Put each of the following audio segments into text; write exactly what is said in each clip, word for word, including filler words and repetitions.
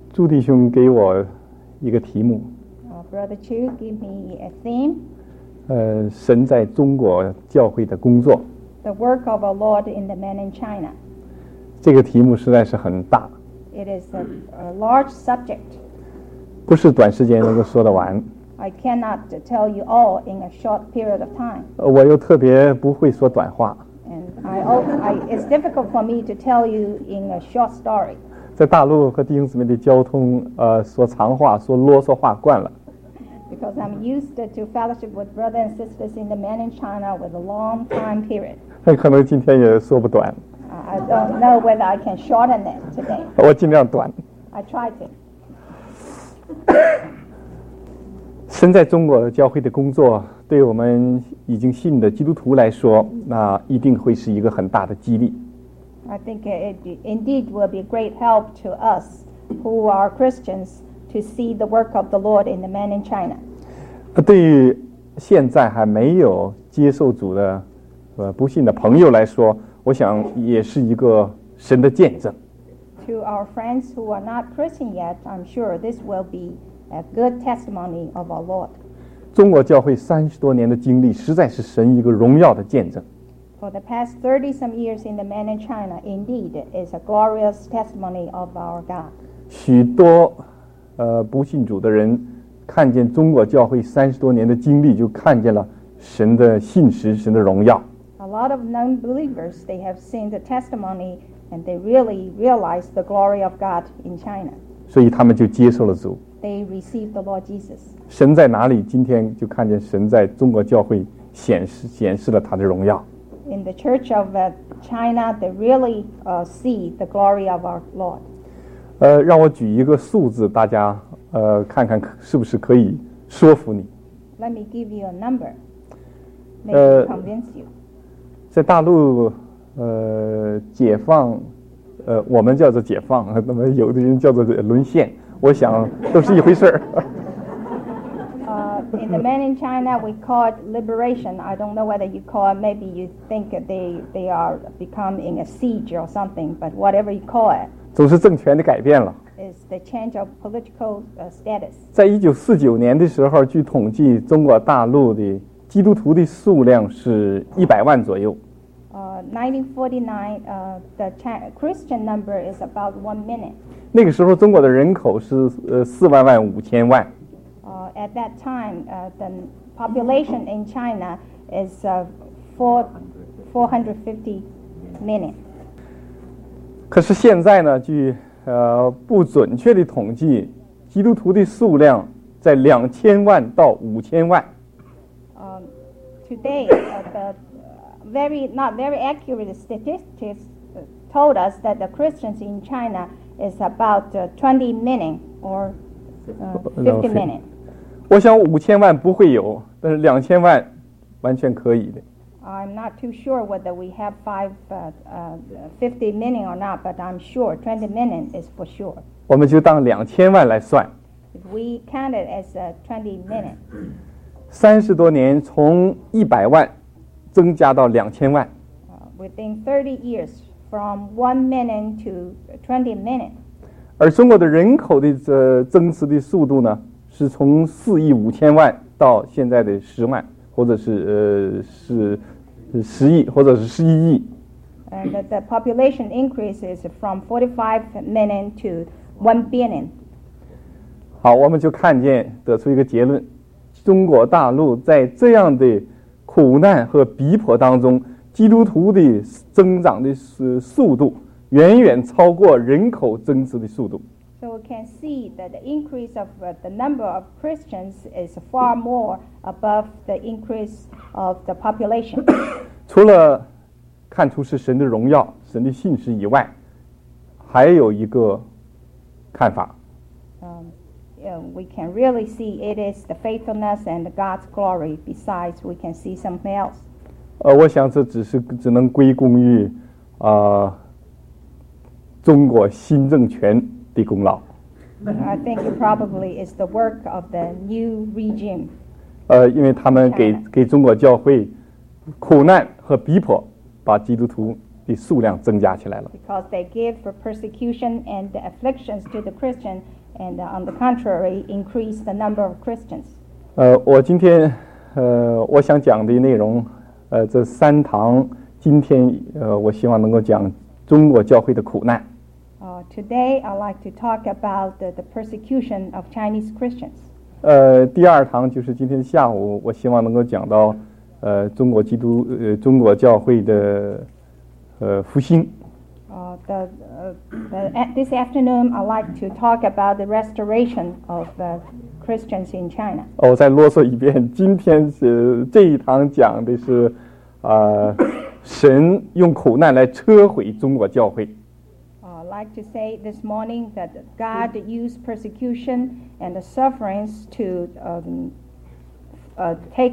朱弟兄给我一个题目。 Uh, Brother Chu, give me a theme. 呃，神在中国教会的工作。 The work of our Lord in the man in China. 这个题目实在是很大。 It is a, a large subject. 不是短时间能够说得完。 I cannot tell you all in a short period of time. 我又特别不会说短话。 And I, I, it's difficult for me to tell you in a short story. 在大陆和弟兄姊妹的交通，呃，说长话、说啰嗦话惯了。 Because I'm used to fellowship with brothers and sisters in the man in China with a long time period. 很可能今天也说不短。 I don't know whether I can shorten it today. 我尽量短。 I try to. 神在中国教会的工作，对我们已经信的基督徒来说，那一定会是一个很大的激励。 I think it indeed will be great help to us who are Christians to see the work of the Lord in the man in China. 对于现在还没有接受主的呃不信的朋友来说，我想也是一个神的见证。 To our friends who are not Christian yet, I'm sure this will be a good testimony of our Lord. 中国教会三十多年的经历，实在是神一个荣耀的见证。 For the past thirty some years in the man in China, indeed, is a glorious testimony of our God. 许多呃不信主的人看见中国教会三十多年的经历，就看见了神的信实、神的荣耀。 A lot of non-believers, they have seen the testimony and they really realize the glory of God in China. 所以他们就接受了主。 They received the Lord Jesus. 神在哪里？今天就看见神在中国教会显示显示了他的荣耀。 In the Church of uh, China, they really uh, see the glory of our Lord. 呃，让我举一个数字，大家呃看看是不是可以说服你。 Let me give you a number. Maybe 呃 convince you. 在大陆，呃，解放，呃，我们叫做解放，那么有的人叫做沦陷，我想都是一回事儿。 Uh, in the man in China, we call it liberation. I don't know whether you call it, maybe you think that they, they are becoming a siege or something, but whatever you call it, 总是政权的改变了。 is the change of political uh, status. 在一九四九年的时候，据统计，中国大陆的基督徒的数量是一百万左右。 Uh, nineteen forty-nine, uh, the Chi- Christian number is about one million. 那个时候，中国的人口是呃四万万五千万。 Uh, at that time, uh, the population in China is uh, four, four hundred fifty million. 可是现在呢，据呃不准确的统计，基督徒的数量在两千万到五千万。 Um, today, uh, the very not very accurate statistics uh, told us that the Christians in China is about uh, twenty million or uh, fifty million. 我想五千万不会有，但是两千万完全可以的。 I'm not too sure whether we have five, uh, uh, fifty million or not, but I'm sure twenty million is for sure. 我们就当两千万来算。 If we count it as uh, twenty million, 三十多年，从一百万增加到两千万。 uh, within thirty years, from one million to twenty million. 而中国的人口的这增值的速度呢，是从四亿五千万到现在的十万，或者是呃是十亿，或者是十一亿。 And the, the population increase is from forty-five million to one billion. 好，我们就看见得出一个结论：中国大陆在这样的苦难和逼迫当中，基督徒的增长的速度远远超过人口增值的速度。 So we can see that the increase of uh, the number of Christians is far more above the increase of the population. 除了看出是神的荣耀、神的信实以外，还有一个看法。 Um, yeah, we can really see it is the faithfulness and God's glory. Besides, we can see something else. 呃，我想这只是只能归功于啊、呃、中国新政权的功劳。 I think it probably is the work of the new regime. 呃，因为他们给给中国教会苦难和逼迫，把基督徒的数量增加起来了。 Because they give for persecution and afflictions to the Christian, and uh, on the contrary, increase the number of Christians. 呃，我今天呃，我想讲的内容，呃，这三堂今天呃，我希望能够讲中国教会的苦难。 Uh, today, I'd like to talk about the, the persecution of Chinese Christians. 呃，第二堂就是今天下午，我希望能够讲到呃中国基督呃中国教会的呃复兴。 Uh, the, uh, the, at this afternoon, I'd like to talk about the restoration of the Christians in China. 哦，我再啰嗦一遍，今天是这一堂讲的是，呃，神用苦难来摧毁中国教会。 Uh, I'd like to say this morning that God used persecution and the sufferings to um, uh, take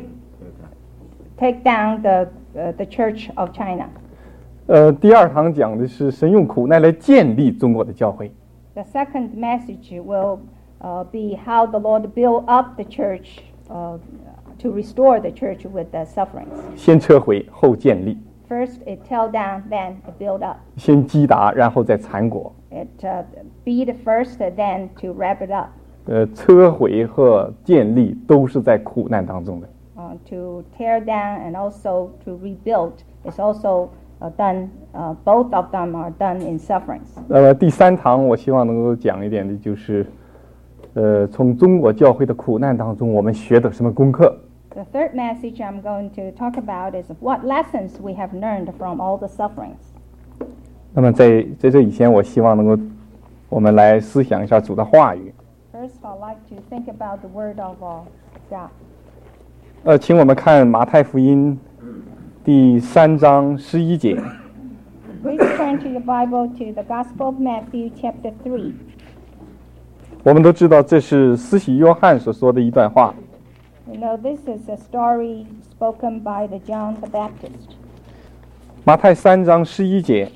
take down the uh, the Church of China. 呃，第二堂讲的是神用苦难来建立中国的教会。 The second message will uh, be how the Lord built up the church uh, to restore the church with the sufferings. 先撤毁，后建立； First it tear down, then it build up. 先击打，然后再缠裹。 It uh, beat first, then to wrap it up. 呃，摧毁和建立都是在苦难当中的。 Uh, to tear down and also to rebuild is also uh, done. Uh, both of them are done in sufferings. 那么第三堂，我希望能够讲一点的就是，呃，从中国教会的苦难当中，我们学的什么功课？ The third message I'm going to talk about is what lessons we have learned from all the sufferings. 那么在在这以前，我希望能够我们来思想一下主的话语。 First, I'd like to think about the word of uh, God. 呃，请我们看马太福音第三章十一节。 Please turn to your Bible to the Gospel of Matthew, chapter three. 我们都知道这是施洗约翰所说的一段话。 You know, this is a story spoken by the John the Baptist. 马太三章十一节，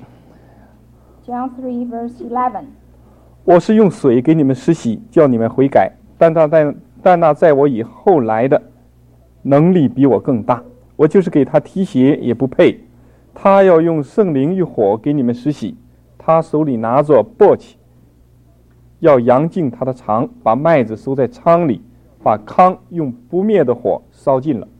John three, verse eleven. 我是用水给你们施洗，叫你们悔改，但那在但那在我以后来的，能力比我更大，我就是给他提鞋也不配。他要用圣灵与火给你们施洗，他手里拿着簸箕，要扬净他的肠，把麦子收在仓里，把糠用不灭的火烧尽了。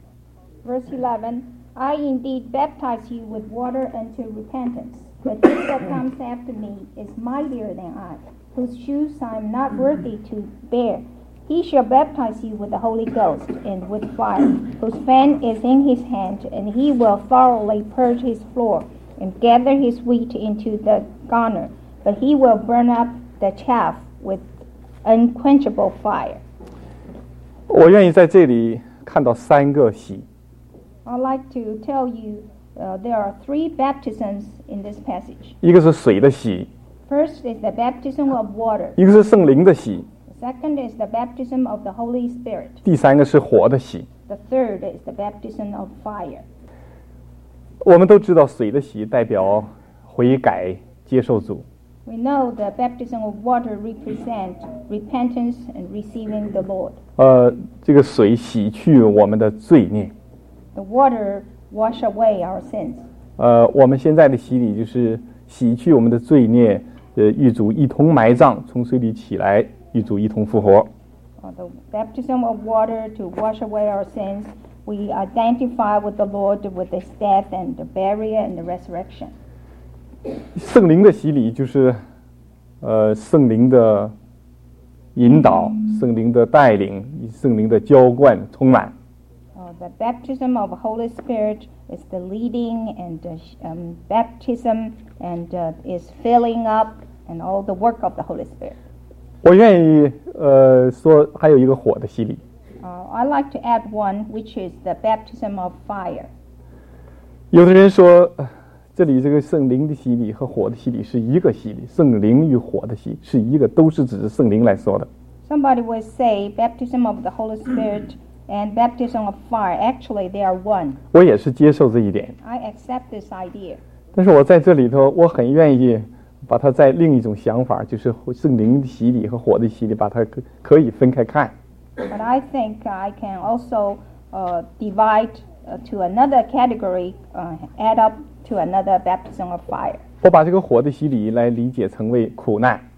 Verse eleven. I indeed baptize you with water unto repentance, but he that comes after me is mightier than I, whose shoes I am not worthy to bear. He shall baptize you with the Holy Ghost and with fire, whose fan is in his hand, and he will thoroughly purge his floor and gather his wheat into the garner, but he will burn up the chaff with unquenchable fire. 我愿意在这里看到三个洗。 I'd like to tell you uh, there are three baptisms in this passage. 一个是水的洗， First is the baptism of water. 一个是圣灵的洗， The second is the baptism of the Holy Spirit. 第三个是火的洗。 The third is the baptism of fire. 我们都知道水的洗代表悔改接受主， We know the baptism of water represent repentance and receiving the Lord. 呃，这个水洗去我们的罪孽。 The water wash away our sins. 呃，我们现在的洗礼就是洗去我们的罪孽，呃，与主一同埋葬，从水里起来，与主一同复活。 Uh, the baptism of water to wash away our sins. We identify with the Lord with His death and the burial and the resurrection. 圣灵的洗礼就是，呃，圣灵的引导、圣灵的带领、圣灵的浇灌、充满。 Uh, the baptism of the Holy Spirit is the leading and the um, baptism and uh, is filling up and all the work of the Holy Spirit. 我愿意呃说还有一个火的洗礼。 Uh, I like to add one, which is the baptism of fire. 有的人说，呃这里这个圣灵的洗礼和火的洗礼是一个洗礼，圣灵与火的洗是一个，都是指圣灵来说的。 Somebody will say baptism of the Holy Spirit and baptism of fire. Actually, they are one. 我也是接受这一点， I accept this idea. 但是我在这里头，我很愿意把它在另一种想法，就是圣灵的洗礼和火的洗礼，把它可可以分开看。 But I think I can also uh, divide uh, to another category, uh, add up to another baptism of fire. 我把这个火的洗礼来理解成为苦难，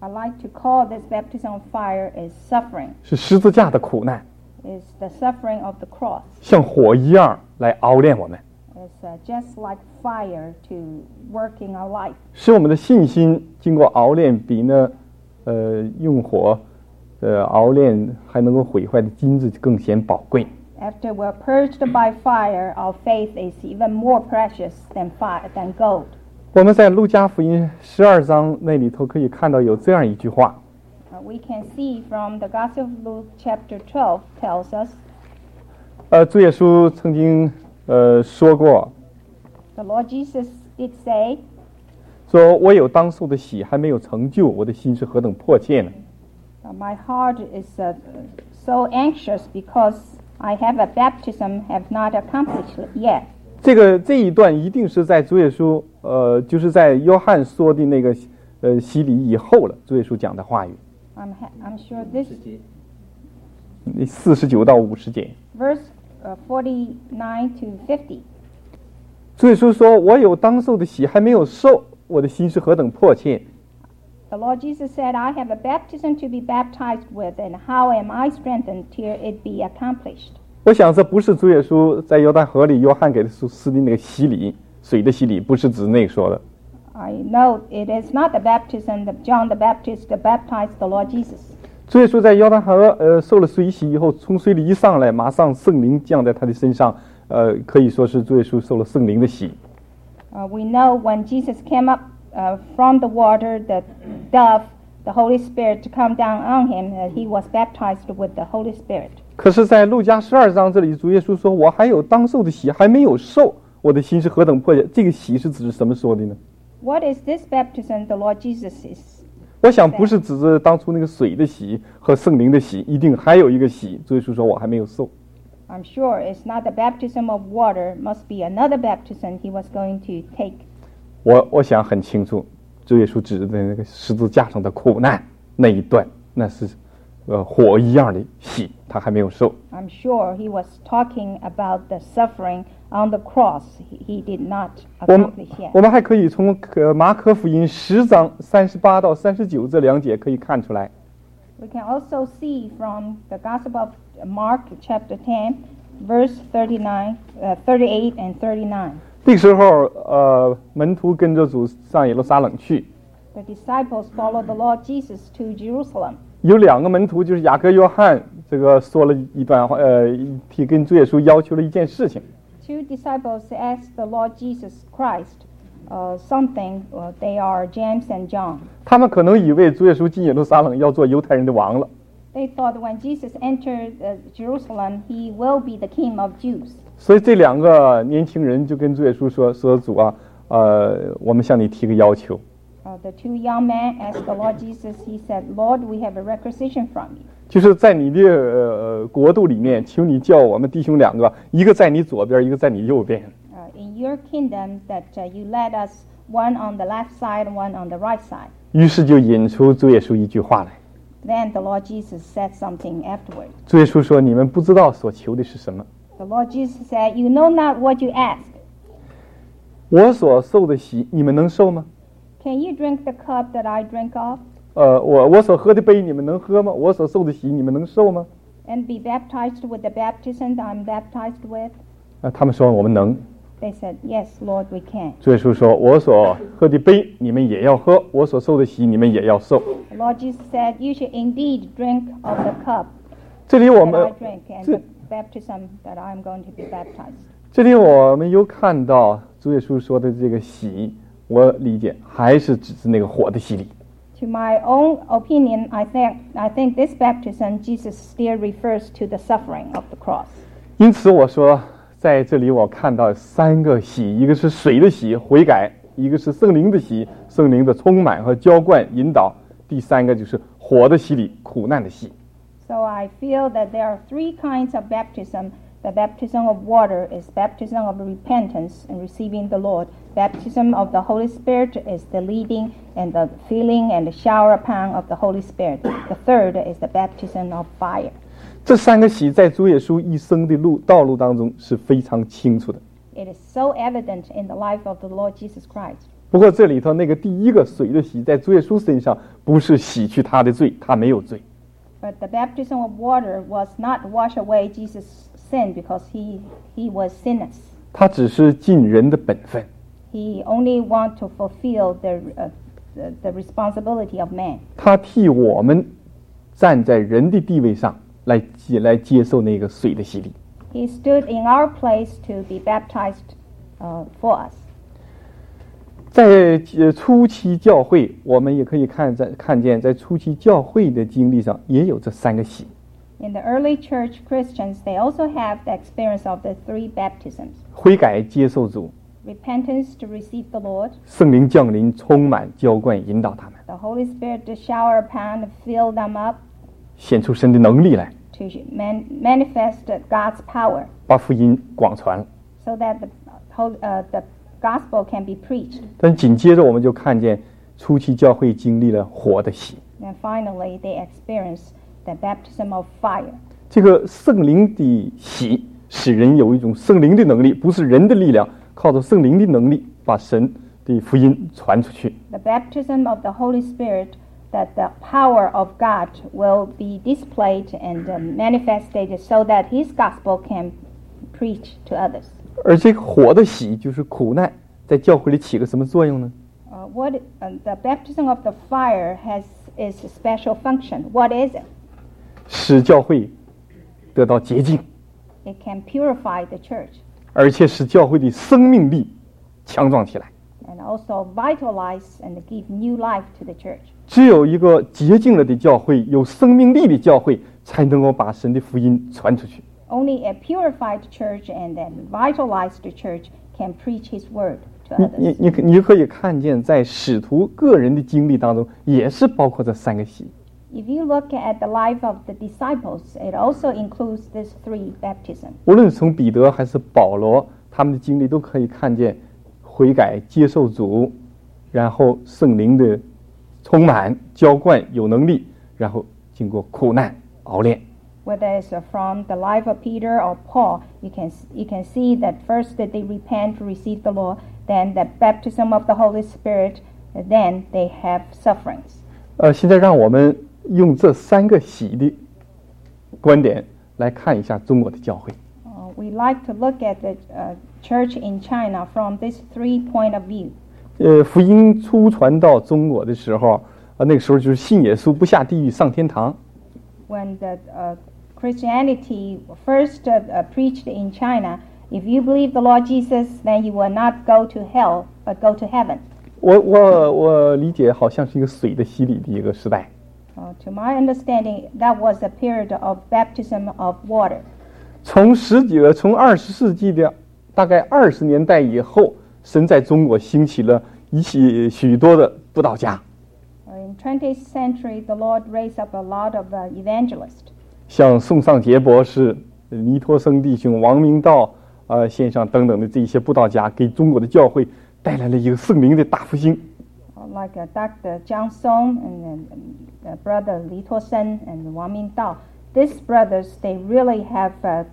I like to call this baptism of fire is suffering. 是十字架的苦难， It's the suffering of the cross. 像火一样来熬炼我们， It's uh, just like fire to work in our life. 使我们的信心经过熬炼，比呢，呃，用火，呃，熬炼还能够毁坏的金子更显宝贵。 After we're purged by fire, our faith is even more precious than fire, than gold. 我们在路加福音十二章那里头可以看到有这样一句话， Uh, we can see from the Gospel of Luke chapter twelve tells us, 呃，主耶稣曾经呃说过， the Lord Jesus did say, 说我有当受的喜还没有成就，我的心是何等迫切呢？ uh, my heart is uh, so anxious because I have a baptism have not accomplished yet. 这个这一段一定是在主耶稣呃，就是在约翰说的那个呃洗礼以后了，主耶稣讲的话语， I'm, ha- I'm sure this 四十九到五十节。 verse uh, forty-nine to fifty. 主耶稣说：“我有当受的喜还没有受，我的心是何等迫切。” The Lord Jesus said, I have a baptism to be baptized with, and how am I strengthened till it be accomplished? 我想这不是主耶稣在约旦河里约翰给他施的那个洗礼，水的洗礼，不是指那个说的。 I know it is not the baptism that John the Baptist baptized the Lord Jesus. 主耶稣在约旦河呃受了水洗以后，从水里一上来，马上圣灵降在他的身上，呃，可以说是主耶稣受了圣灵的洗。 Uh, we know when Jesus came up uh, from the water, the dove, the Holy Spirit to come down on him, uh, he was baptized with the Holy Spirit. 可是，在路加十二章这里，主耶稣说：“我还有当受的喜还没有受，我的心是何等迫切。”这个喜是指什么说的呢？ What is this baptism the Lord Jesus is? 我想不是指着当初那个水的洗和圣灵的洗，一定还有一个洗。主耶稣说：“我还没有受。” I'm sure it's not the baptism of water, must be another baptism he was going to take. 我我想很清楚，主耶稣指的那个十字架上的苦难那一段，那是呃火一样的洗，他还没有受。 I'm sure he was talking about the suffering on the cross. He, he did not 我们 accomplish yet. 我们还可以从呃马可福音十章三十八到三十九这两节可以看出来， We can also see from the Gospel of Mark chapter ten, verse thirty-nine, uh, thirty-eight and thirty-nine. 那个时候呃门徒跟着主上耶路撒冷去， The disciples followed the Lord Jesus to Jerusalem. 有两个门徒就是雅各约翰，这个说了一段话，呃提跟主耶稣要求了一件事情。 Two disciples asked the Lord Jesus Christ uh, something. Uh, they are James and John. 他们可能以为主耶稣进耶路撒冷要做犹太人的王了， They thought when Jesus entered uh, Jerusalem, he will be the king of Jews. 所以这两个年轻人就跟主耶稣说：“说主啊，呃，我们向你提个要求， Uh, the two young men asked the Lord Jesus, he said, Lord, we have a requisition from you. 就是在你的呃国度里面，请你叫我们弟兄两个，一个在你左边，一个在你右边。 Uh, in your kingdom, that uh, you led us one on the left side and one on the right side. ” 于是就引出主耶稣一句话来。 Then the Lord Jesus said something afterward. 主耶稣说：“你们不知道所求的是什么。 The Lord Jesus said, you know not what you ask. 我所受的喜，你们能受吗？ Can you drink the cup that I drink of, 呃，我我所喝的杯，你们能喝吗？我所受的喜，你们能受吗？ and be baptized with the baptism that I'm baptized with? 啊，他们说我们能。 They said, yes, Lord, we can. 主耶稣说：“我所喝的杯，你们也要喝；我所受的喜，你们也要受。 The Lord Jesus said, you should indeed drink of the cup ” 这里我 that 们 I drink and 这 the baptism that I'm going to be baptized. 这里我们又看到主耶稣说的这个喜，我理解还是只是那个火的洗礼。 To my own opinion, I think I think this baptism Jesus still refers to the suffering of the cross. 因此我说，在这里我看到三个喜，一个是水的喜，悔改；一个是圣灵的喜，圣灵的充满和浇灌引导；第三个就是火的洗礼，苦难的洗。 So I feel that there are three kinds of baptism. The baptism of water is baptism of repentance and receiving the Lord. Baptism of the Holy Spirit is the leading and the filling and the shower upon of the Holy Spirit. The third is the baptism of fire. 这三个喜在主耶稣一生的路道路当中是非常清楚的。 It is so evident in the life of the Lord Jesus Christ. 不过这里头那个第一个水的洗，在主耶稣身上不是洗去他的罪，他没有罪。 But the baptism of water was not wash away Jesus' sin because he he was sinless. 他只是尽人的本分。 He only want to fulfill the uh, the, the responsibility of man. 他替我们站在人的地位上来接来接受那个水的洗礼。 He stood in our place to be baptized uh, for us. 在呃初期教会，我们也可以看在看见，在初期教会的经历上也有这三个洗。 In the early church Christians, they also have the experience of the three baptisms: 悔改接受主， repentance to receive the Lord, 圣灵降临，充满浇灌引导他们， the Holy Spirit to shower upon and fill them up, 显出神的能力来， to man- manifest God's power, 把福音广传。 so that the whole, uh, the gospel can be preached. 但紧接着我们就看见初期教会经历了火的洗。 And finally, they experience the baptism of fire. 这个圣灵的洗使人有一种圣灵的能力，不是人的力量，靠着圣灵的能力把神的福音传出去。 The baptism of the Holy Spirit, that the power of God will be displayed and uh, manifested so that His gospel can preach to others. 而这个火的洗就是苦难，在教会里起个什么作用呢？ Uh, what uh, the baptism of the fire has is a special function. What is it? 使教会得到洁净， It can purify the church 而且使教会的生命力强壮起来。 and also vitalize and give new life to the church. 只有一个洁净了的教会，有生命力的教会，才能够把神的福音传出去。 Only a purified church and a vitalized church can preach His word to 你 others. 你你可你可以看见，在使徒个人的经历当中，也是包括这三个洗。 If you look at the life of the disciples, it also includes these three baptisms. 无论从彼得还是保罗，他们的经历都可以看见悔改、接受主，然后圣灵的充满、浇灌、有能力，然后经过苦难熬炼。 Whether it's from the life of Peter or Paul, you can you can see that first that they repent to receive the Lord, then the baptism of the Holy Spirit, and then they have sufferings. 呃，现在让我们用这三个洗的观点来看一下中国的教会。 Uh, we like to look at the uh, church in China from this three point of view. 呃，福音初传到中国的时候，啊，那个时候就是信耶稣不下地狱上天堂。 When the uh, Christianity first uh, uh, preached in China, if you believe the Lord Jesus, then you will not go to hell, but go to heaven. 我我我理解好像是一个水的洗礼的一个时代。 Uh, to my understanding, that was a period of baptism of water. 从十几个从二十世纪的大概二十年代以后，神在中国兴起了一些许多的布道家， Uh, in twentieth century, the Lord raised up a lot of uh, evangelists. 像宋尚杰博士、尼托生弟兄、王明道呃先生等等的这一些布道家，给中国的教会带来了一个圣灵的大复兴。 Uh, like uh, Doctor Jiang Song and uh, uh, brother Li Tuosen and Wang Mingdao. These brothers, they really have uh,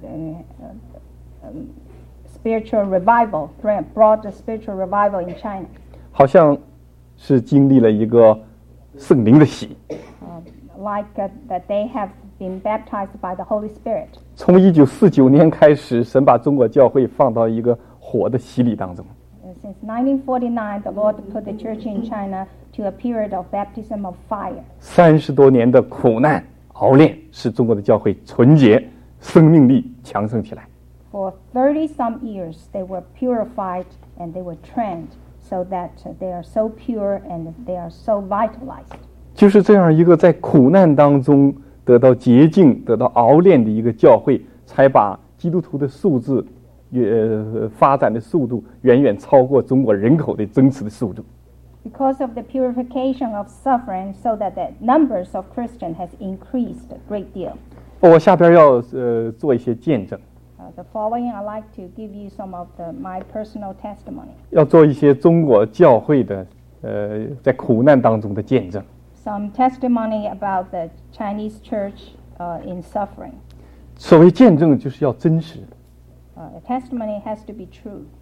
uh, um, spiritual revival, brought the spiritual revival in China. 好像是经历了一个圣灵的洗。 Uh, like uh, that they have been baptized by the Holy Spirit. 从一九四九年开始，神把中国教会放到一个火的洗礼当中。 Uh, since nineteen forty-nine, the Lord put the church in China to a period of baptism of fire. 三十多年的苦难熬炼，使中国的教会纯洁，生命力强盛起来。 For thirty some years, they were purified and they were trained so that uh, they are so pure and they are so vitalized. 就是这样一个在苦难当中得到洁净、得到熬炼的一个教会，才把基督徒的数字，呃，发展的速度远远超过中国人口的增持的速度。 Because of the purification of suffering, so that the numbers of Christians has increased a great deal. 我下边要呃做一些见证， Uh, the following, I'd like to give you some of the, my personal testimony. 要做一些中国教会的呃在苦难当中的见证。 Some testimony about the Chinese church uh, in suffering. 所谓见证，就是要真实。 Uh, a testimony has to be true.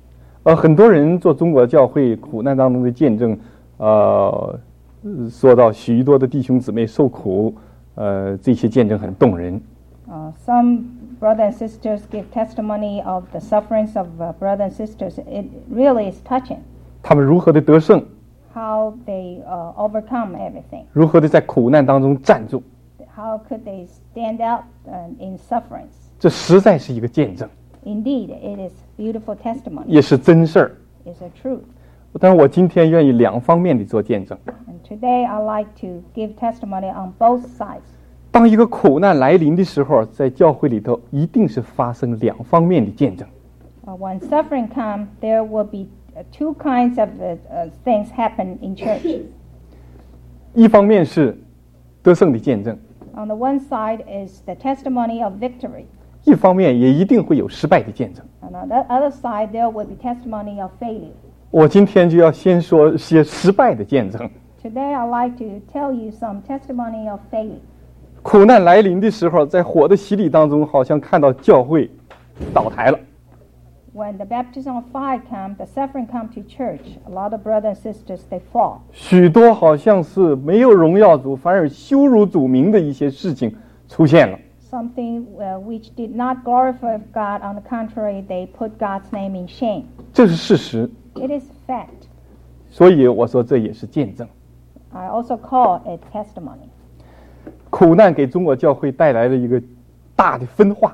呃，很多人做中国教会苦难当中的见证，呃，说到许多的弟兄姊妹受苦，呃，这些见证很动人。 Uh, some brothers and sisters give testimony of the sufferings of uh, brothers and sisters. It really is touching. 他们如何的得胜， How they uh, overcome everything. 如何的在苦难当中站住， How could they stand out uh, in sufferings? 这实在是一个见证， Indeed, it is beautiful testimony. 也是真事儿。 It's a truth. 但是我今天愿意两方面的做见证。 And today I like to give testimony on both sides. 当一个苦难来临的时候，在教会里头一定是发生两方面的见证。 Uh, when suffering comes, there will be uh, two kinds of uh, uh, things happen in church. 一方面是得胜的见证， On the one side is the testimony of victory. 一方面也一定会有失败的见证。 And on the other side, there will be testimony of failure. 我今天就要先说些失败的见证。 Today, I'd like to tell you some testimony of failure. 苦难来临的时候，在火的洗礼当中，好像看到教会倒台了。 When the baptism of fire comes, the suffering comes to church. A lot of brothers and sisters, they fall. 许多好像是没有荣耀主，反而羞辱主名的一些事情出现了。 Something uh, which did not glorify God. On the contrary, they put God's name in shame. 这是事实， It is fact. 所以我说这也是见证。 I also call it testimony. 苦难给中国教会带来了一个大的分化。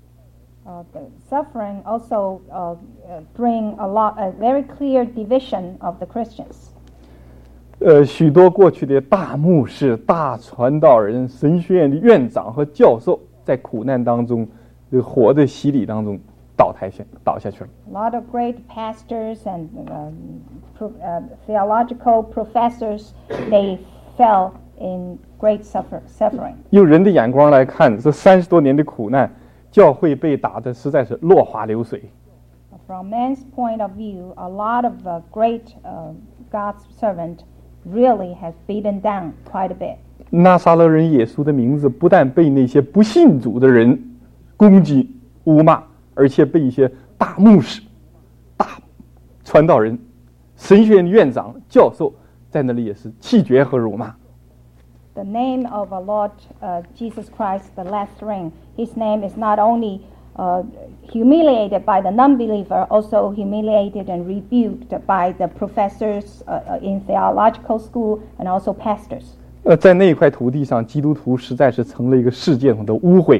Uh, the suffering also uh, uh, bring a lot, a very clear division of the Christians. 呃，许多过去的大牧师、大传道人、神学院的院长和教授，在苦难当中，呃，火的洗礼当中倒台下倒下去了。 A lot of great pastors and um, pro, uh, theological professors, they fell in great suffer, suffering. 用人的眼光来看，这三十多年的苦难，教会被打得实在是落花流水。 From man's point of view, a lot of uh, great uh, God's servant really has beaten down quite a bit. 拿撒勒人耶稣的名字不但被那些不信主的人攻击污骂，而且被一些大牧师、大传道人、神学院院长、教授在那里也是弃绝和辱骂。 The name of our Lord uh, Jesus Christ, the last ring, his name is not only uh, humiliated by the non-believer, also humiliated and rebuked by the professors uh, in theological school and also pastors. 呃，在那一块土地上，基督徒实在是成了一个世界上的污秽。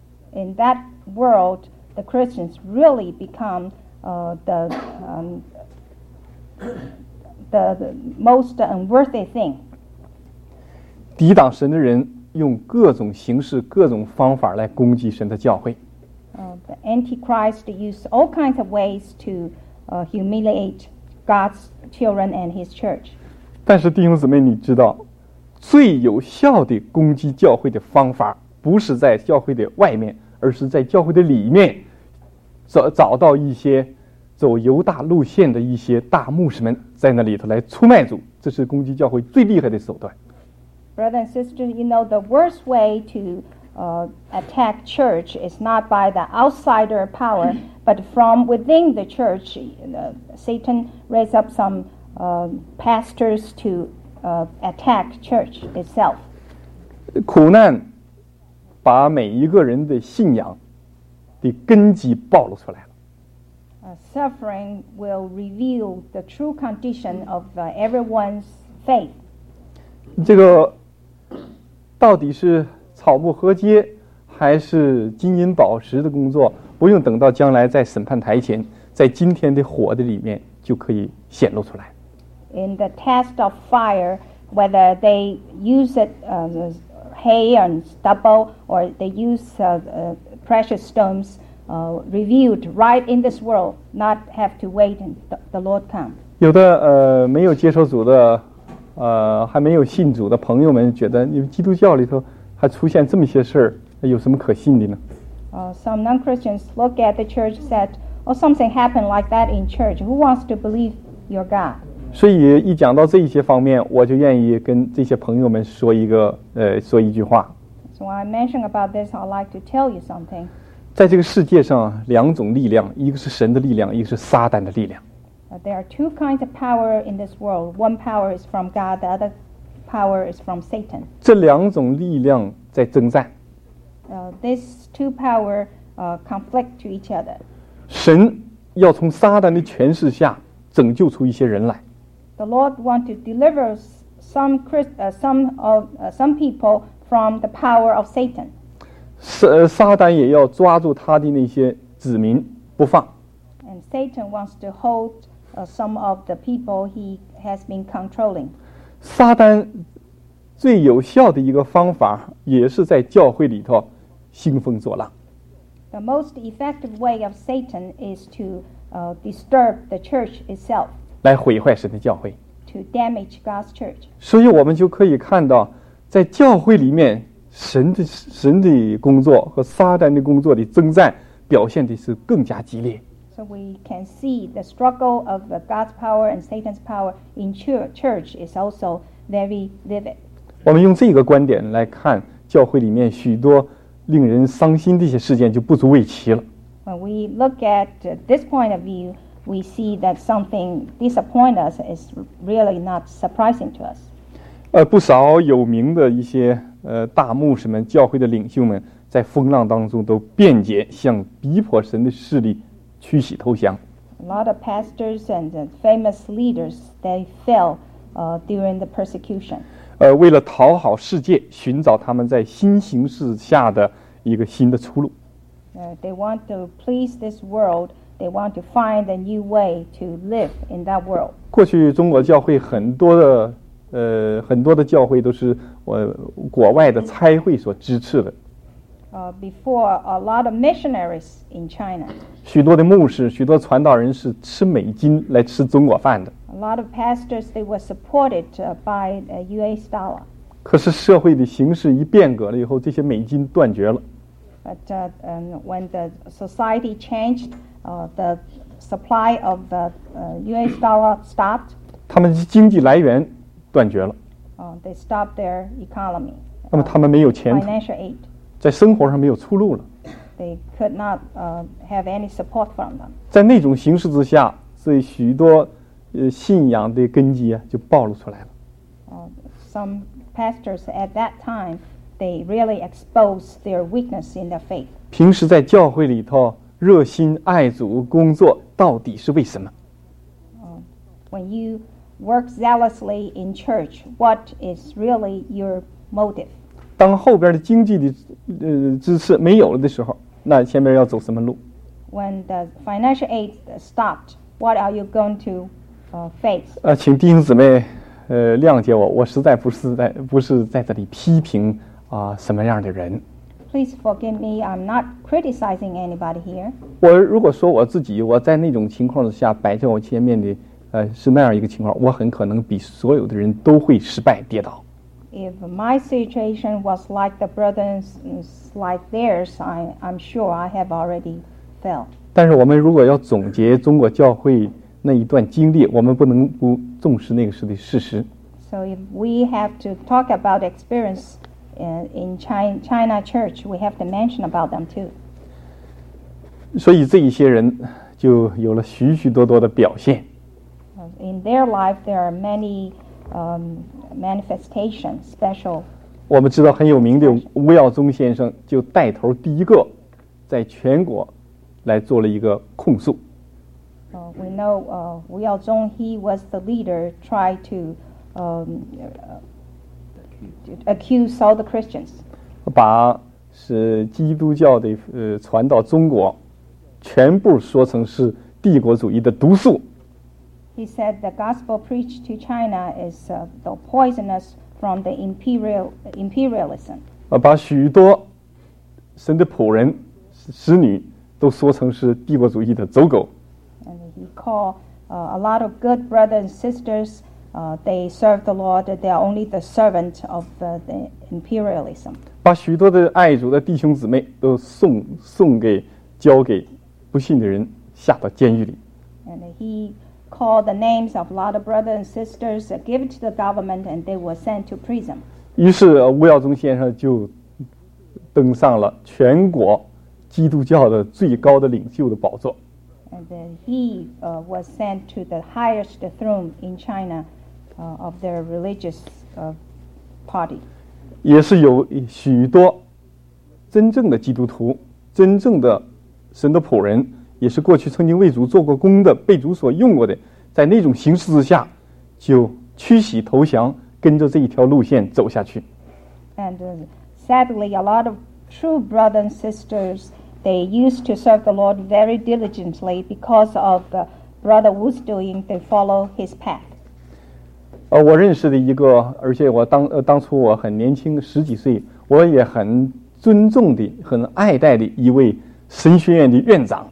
In that world, the Christians really become uh, the, um, the the most unworthy thing. 抵挡神的人用各种形式、各种方法来攻击神的教会。 Uh, the Antichrist used all kinds of ways to uh, humiliate God's children and his church. 但是弟兄姊妹，你知道，最有效的攻击教会的方法，不是在教会的外面，而是在教会的里面，找找到一些走犹大路线的一些大牧师们，在那里头来出卖主，这是攻击教会最厉害的手段。 Brothers and sisters, you know the worst way to uh, attack church is not by the outsider power, but from within the church. Uh, Satan raised up some uh, pastors to uh, attack church itself. 苦难把每一个人的信仰的根基暴露出来了。 Uh, suffering will reveal the true condition of uh, everyone's faith. 这个到底是草木禾秸，还是金银宝石的工作，不用等到将来在审判台前，在今天的火的里面就可以显露出来。 In the test of fire, whether they use it uh, hay and stubble or they use uh, uh, precious stones, uh, revealed right in this world, not have to wait until the Lord come. 有的呃没有接受主的，呃还没有信主的朋友们觉得，你们基督教里头还出现这么些事儿，有什么可信的呢？ Uh, some non-Christians look at the church and said, "Oh, something happened like that in church. Who wants to believe your God?" 所以一讲到这一些方面，我就愿意跟这些朋友们说一个呃说一句话。 So when I mention about this, I'd like to tell you something. 在这个世界上，两种力量，一个是神的力量，一个是撒旦的力量。 Uh, there are two kinds of power in this world. One power is from God, the other power is from Satan. 这两种力量在征战。 Uh, these two power uh, conflict to each other. 神要从撒旦的权势下拯救出一些人来。 The Lord want to deliver some Christ, uh, some of uh, some people from the power of Satan. 撒撒旦也要抓住他的那些子民不放。 And Satan wants to hold uh, some of the people he has been controlling. 撒旦最有效的一个方法，也是在教会里头兴风作浪。 The most effective way of Satan is to uh, disturb the church itself, 来毁坏神的教会。 to damage God's church. 所以我们就可以看到，在教会里面，神的神的工作和撒旦的工作的征战表现的是更加激烈。 So we can see the struggle of uh, God's power and Satan's power in church, church is also very vivid. 我们用这个观点来看，教会里面许多令人伤心的一些事件就不足为奇了。 When we look at uh, this point of view, we see that something disappoints us is really not surprising to us. 呃，不少有名的一些呃大牧师们、教会的领袖们，在风浪当中都辩解，向逼迫神的势力屈膝投降。 A lot of pastors and uh, famous leaders, they fell uh, during the persecution. 呃，为了讨好世界，寻找他们在新形势下的一个新的出路。 Uh, they want to please this world. They want to find a new way to live in that world. 过去中国教会很多的呃很多的教会都是呃国外的差会所支持的， Uh, before, a lot of missionaries in China, 许多的牧师、许多传道人是吃美金来吃中国饭的。 a lot of pastors, they were supported uh, by uh, U S dollar. 可是社会的形势一变革了以后，这些美金断绝了。 But uh, um, when the society changed, uh, the supply of the uh, U S dollar stopped. 他们的经济来源断绝了， Uh, they stopped their economy. 那么他们没有前途， Financial aid. 在生活上没有出路了。 They could not uh, have any support from them. 在那种形势之下，所以许多呃信仰的根基啊就暴露出来了。 Uh, some pastors at that time, they really exposed their weakness in their faith. 平时在教会里头热心爱主工作，到底是为什么？ When you work zealously in church, what is really your motive? 当后边的经济的呃支持没有了的时候，那前面要走什么路？ When the financial aid stopped, what are you going to uh, face? 呃，请弟兄姊妹呃谅解我，我实在不是在不是在这里批评啊、什么样的人。 Please forgive me, I'm not criticizing anybody here. 我如果说我自己，我在那种情况之下摆在我前面的呃是那样一个情况，我很可能比所有的人都会失败跌倒。 If my situation was like the brothers like theirs, I, I'm sure I have already fell. 但是我们如果要总结中国教会那一段经历，我们不能不重视那个时的事实。 So if we have to talk about experience in, in China, China church, we have to mention about them too. 所以这一些人就有了许许多多的表现。 In their life, there are many um, manifestations, special. 我们知道很有名的吴耀宗先生就带头第一个在全国来做了一个控诉。 Uh, we know uh, Wu Yaozhong, he was the leader, tried to um, uh, accuse all the Christians. 把是基督教的呃传到中国，全部说成是帝国主义的毒素。 He said the gospel preached to China is uh, the poisonous from the imperial imperialism. 呃，把许多神的仆人、使女都说成是帝国主义的走狗。 And he called uh, a lot of good brothers and sisters. Uh, they serve the Lord. They are only the servant of uh, the imperialism. 把许多的爱主的弟兄姊妹都送送给交给不信的人，下到监狱里。 And he called the names of a lot of brothers and sisters, uh, give it to the government, and they were sent to prison. 于是呃吴耀宗先生就登上了全国基督教的最高的领袖的宝座。 And And uh, he uh, was sent to the highest throne in China uh, of their religious uh, party. 也是有许多真正的基督徒，真正的神的仆人，也是过去曾经为主做过工的，被主所用过的，在那种形势之下，就屈膝投降，跟着这一条路线走下去。 And uh, sadly, a lot of true brothers and sisters, they used to serve the Lord very diligently because of uh, Brother Wu's doing. They follow his path. 呃，我认识的一个，而且我当呃当初我很年轻，十几岁，我也很尊重的、很爱戴的一位神学院的院长。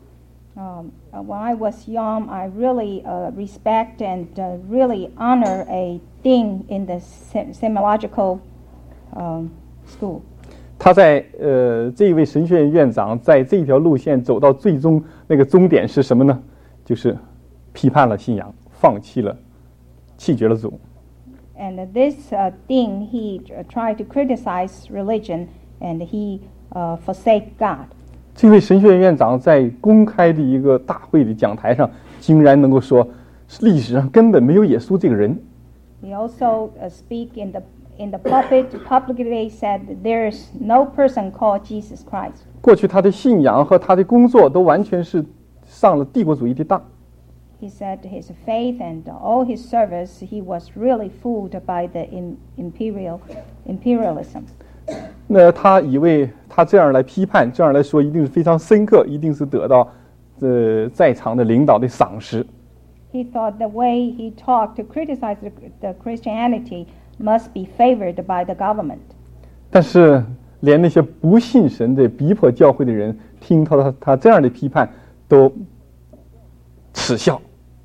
Um, uh, when I was young, I really uh, respect and uh, really honor a dean in the sem- semological um, school. 他在呃这一位神学院院长在这条路线走到最终那个终点是什么呢？就是批判了信仰，放弃了。弃绝了主。 And this uh, dean, he uh, tried to criticize religion, and he uh, forsake God. 这位神学院院长在公开的一个大会的讲台上，竟然能够说，历史上根本没有耶稣这个人。 He also uh, speak in the in the pulpit publicly said that there is no person called Jesus Christ. 过去他的信仰和他的工作都完全是上了帝国主义的当。 He said his faith and all his service, he was really fooled by the in, imperial imperialism. 那他以为他这样来批判，这样来说，一定是非常深刻，一定是得到呃在场的领导的赏识。 He thought the way he talked to criticize the, the Christianity must be favored by the government. 但是连那些不信神的、逼迫教会的人，听到他他这样的批判，都耻笑。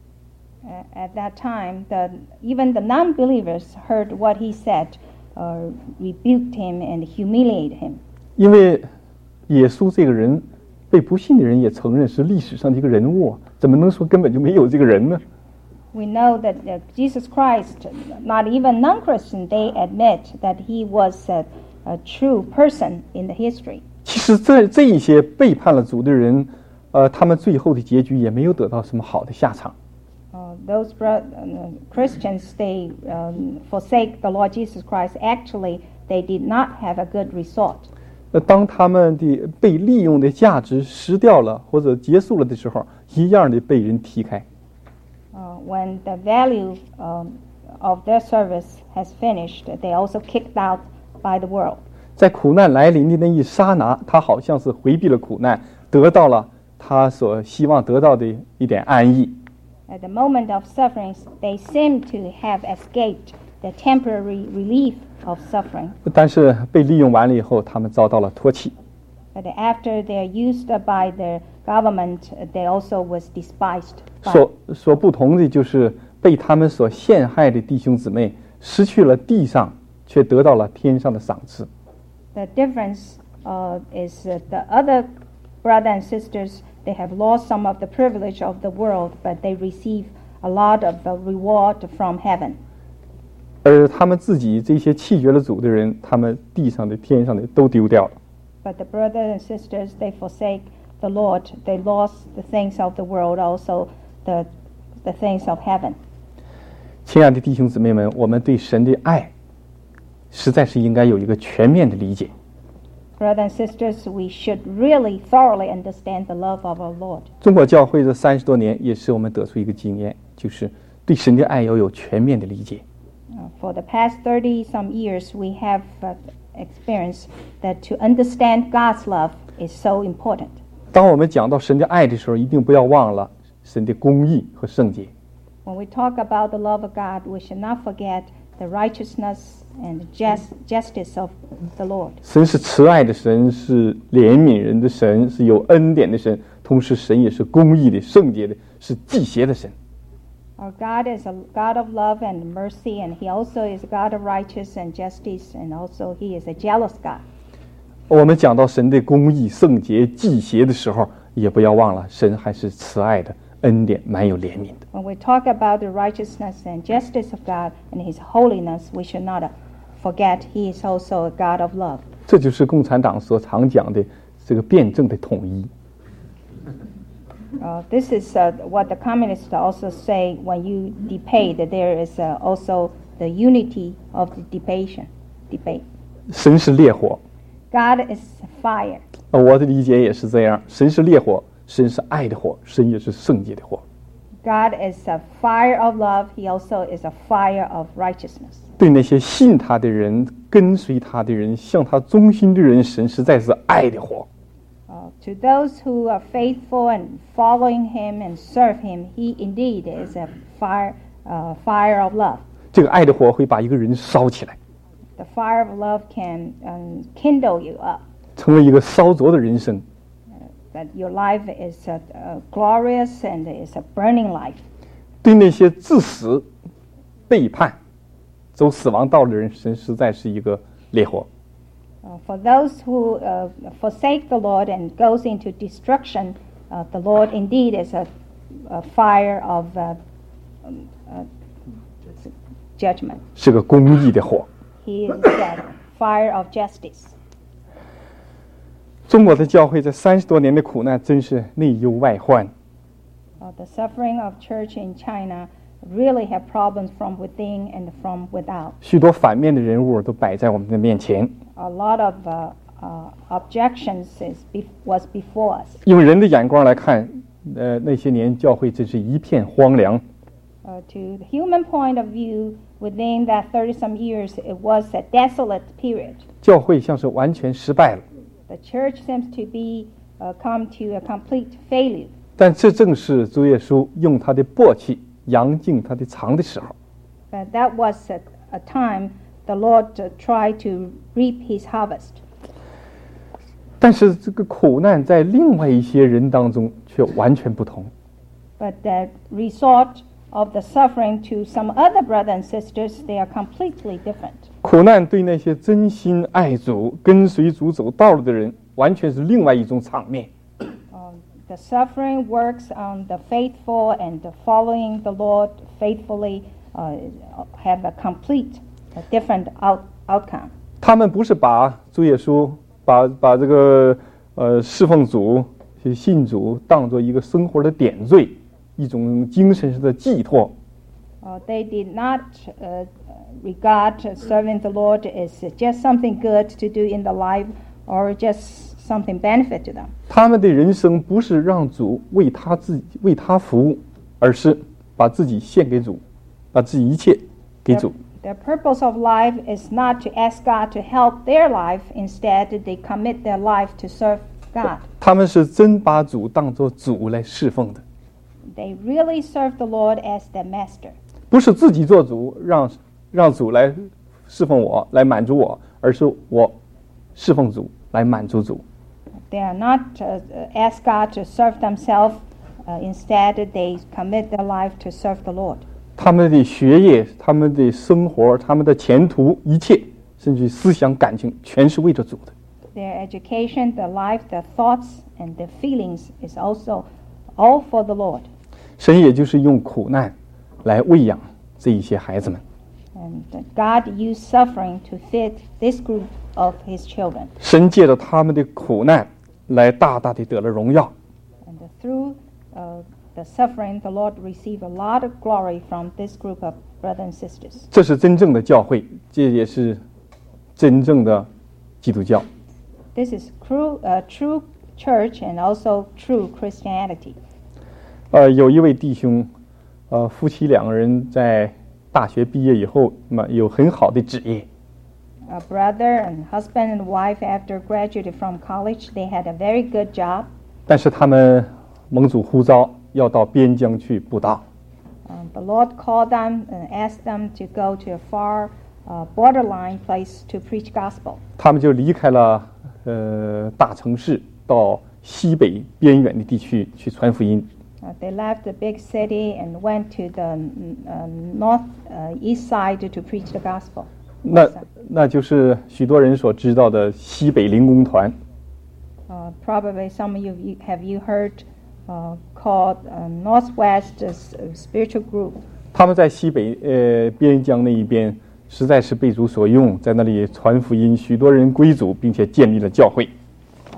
Uh, at that time, the, even the non-believers heard what he said, uh, rebuked him and humiliated him. 因为耶稣这个人，被不信的人也承认是历史上的一个人物，怎么能说根本就没有这个人呢？ We know that uh, Jesus Christ, not even non-Christian, they admit that he was a, a true person in the history. 其实这这一些背叛了主的人，呃，他们最后的结局也没有得到什么好的下场。 Uh, those bro- uh, Christians, they um, forsake the Lord Jesus Christ. Actually, they did not have a good result. 那当他们的被利用的价值失掉了或者结束了的时候，一样的被人踢开。 Uh, when the value um, of their service has finished, they also kicked out by the world. 在苦难来临的那一刹那，他好像是回避了苦难，得到了他所希望得到的一点安逸。 At the moment of sufferings, they seem to have escaped the temporary relief of suffering. 但是被利用完了以后，他们遭到了唾弃。 But after they're used by the government, they also was despised. By 所所不同的就是被他们所陷害的弟兄姊妹，失去了地上，却得到了天上的赏赐。 The difference uh, is that the other brothers and sisters, they have lost some of the privilege of the world, but they receive a lot of the reward from heaven. 而他们自己这些弃绝了主的人，他们地上的、天上的都丢掉了。 But the brothers and sisters, they forsake the Lord. They lost the things of the world, also the the things of heaven. 亲爱的弟兄姊妹们，我们对神的爱，实在是应该有一个全面的理解。 Brothers and sisters, we should really thoroughly understand the love of our Lord. 中国教会这三十多年，也使我们得出一个经验，就是对神的爱要有全面的理解。 Uh, for the past thirty some years, we have uh, experienced that to understand God's love is so important. 当我们讲到神的爱的时候，一定不要忘了神的公义和圣洁。 When we talk about the love of God, we should not forget the righteousness and just, justice of the Lord. 神是慈爱的神，是怜悯人的神，是有恩典的神，同时神也是公义的、圣洁的，是祭邪的神。 Our God is a God of love and mercy, and He also is a God of righteousness and justice, and also He is a jealous God. 我们讲到神的公义、圣洁、祭邪的时候，也不要忘了，神还是慈爱的、恩典、蛮有怜悯的。 When we talk about the righteousness and justice of God and His holiness, we should not forget He is also a God of love. 这就是共产党所常讲的这个辩证的统一。 Uh, this is uh, what the communists also say when you debate, that there is uh, also the unity of the debate. debate. 神是烈火， God is fire. 呃我的理解也是这样，神是烈火，神是爱的火，神也是圣洁的火。 God is a fire of love. He also is a fire of righteousness. 对那些信他的人、跟随他的人、向他忠心的人，神实在是爱的火。 Uh, to those who are faithful and following Him and serve Him, He indeed is a fire, uh, fire of love. 这个爱的火会把一个人烧起来， The fire of love can um, kindle you up, 成为一个烧灼的人生。 that your life is uh, uh, glorious and is a burning life. 对那些自私、背叛、走死亡道路的人，神实在是一个烈火。 Uh, for those who uh, forsake the Lord and goes into destruction, uh, the Lord indeed is a, a fire of uh, um, uh, judgment. 是个公义的火。 He is a fire of justice. 中国的教会在三十多年的苦难，真是内忧外患。 Uh, the suffering of church in China really have problems from within and from without. 许多反面的人物都摆在我们的面前， A lot of uh, uh, objections is be- was before us. 用人的眼光来看，呃，那些年教会真是一片荒凉。 Uh, to the human point of view, within that thirty-some years, it was a desolate period. 教会像是完全失败了。 The church seems to be uh, come to a complete failure. 但这正是主耶稣用他的簸箕扬尽他的肠的时候。 But that was a, a time the Lord uh, tried to reap His harvest. 但是这个苦难在另外一些人当中却完全不同。 But the result of the suffering to some other brothers and sisters, they are completely different. 苦难对那些真心爱主、跟随主走道路的人，完全是另外一种场面。 Um, the suffering works on the faithful and the following the Lord faithfully uh, have a complete, a different out, outcome. 他们不是把主耶稣、把把这个呃侍奉主、去信主当做一个生活的点缀，一种精神上的寄托。 Uh, they did not uh, regard serving the Lord as just something good to do in the life or just something benefit to them. 他们的人生不是让主为他自己为他服务，而是把自己献给主，把自己一切给主。 The purpose of life is not to ask God to help their life. Instead, they commit their life to serve God. 他们是真把主当作主来侍奉的， They really serve the Lord as their master. 不是自己做主，让让主来侍奉我，来满足我，而是我侍奉主来满足主。 They are not uh, ask God to serve themselves. Uh, instead, they commit their life to serve the Lord. 他们的学业、他们的生活、他们的前途，一切，甚至思想、感情，全是为着主的。 Their education, their life, their thoughts, and their feelings is also all for the Lord. 神也就是用苦难来喂养这一些孩子们。 And God used suffering to feed this group of His children. 神借着他们的苦难来大大的得了荣耀。 And through uh, the suffering, the Lord received a lot of glory from this group of brothers and sisters. 这是真正的教会，这也是真正的基督教。 This is true, uh, true church and also true Christianity. 呃，有一位弟兄，呃，夫妻两个人在大学毕业以后，那么有很好的职业。 A brother and husband and wife, after graduating from college, they had a very good job. 但是他们蒙主呼召，要到边疆去布道。 Um, the Lord called them and asked them to go to a far uh, borderline place to preach gospel. 他们就离开了呃大城市，到西北边远的地区去传福音。 Uh, they left the big city and went to the uh, north uh, east side to preach the gospel. 那那就是许多人所知道的西北灵工团。 Uh, probably some of you you- have you heard uh, called uh, Northwest uh, Spiritual Group. 他们在西北呃边疆那一边，实在是被主所用，在那里传福音，许多人归主，并且建立了教会。 Uh, the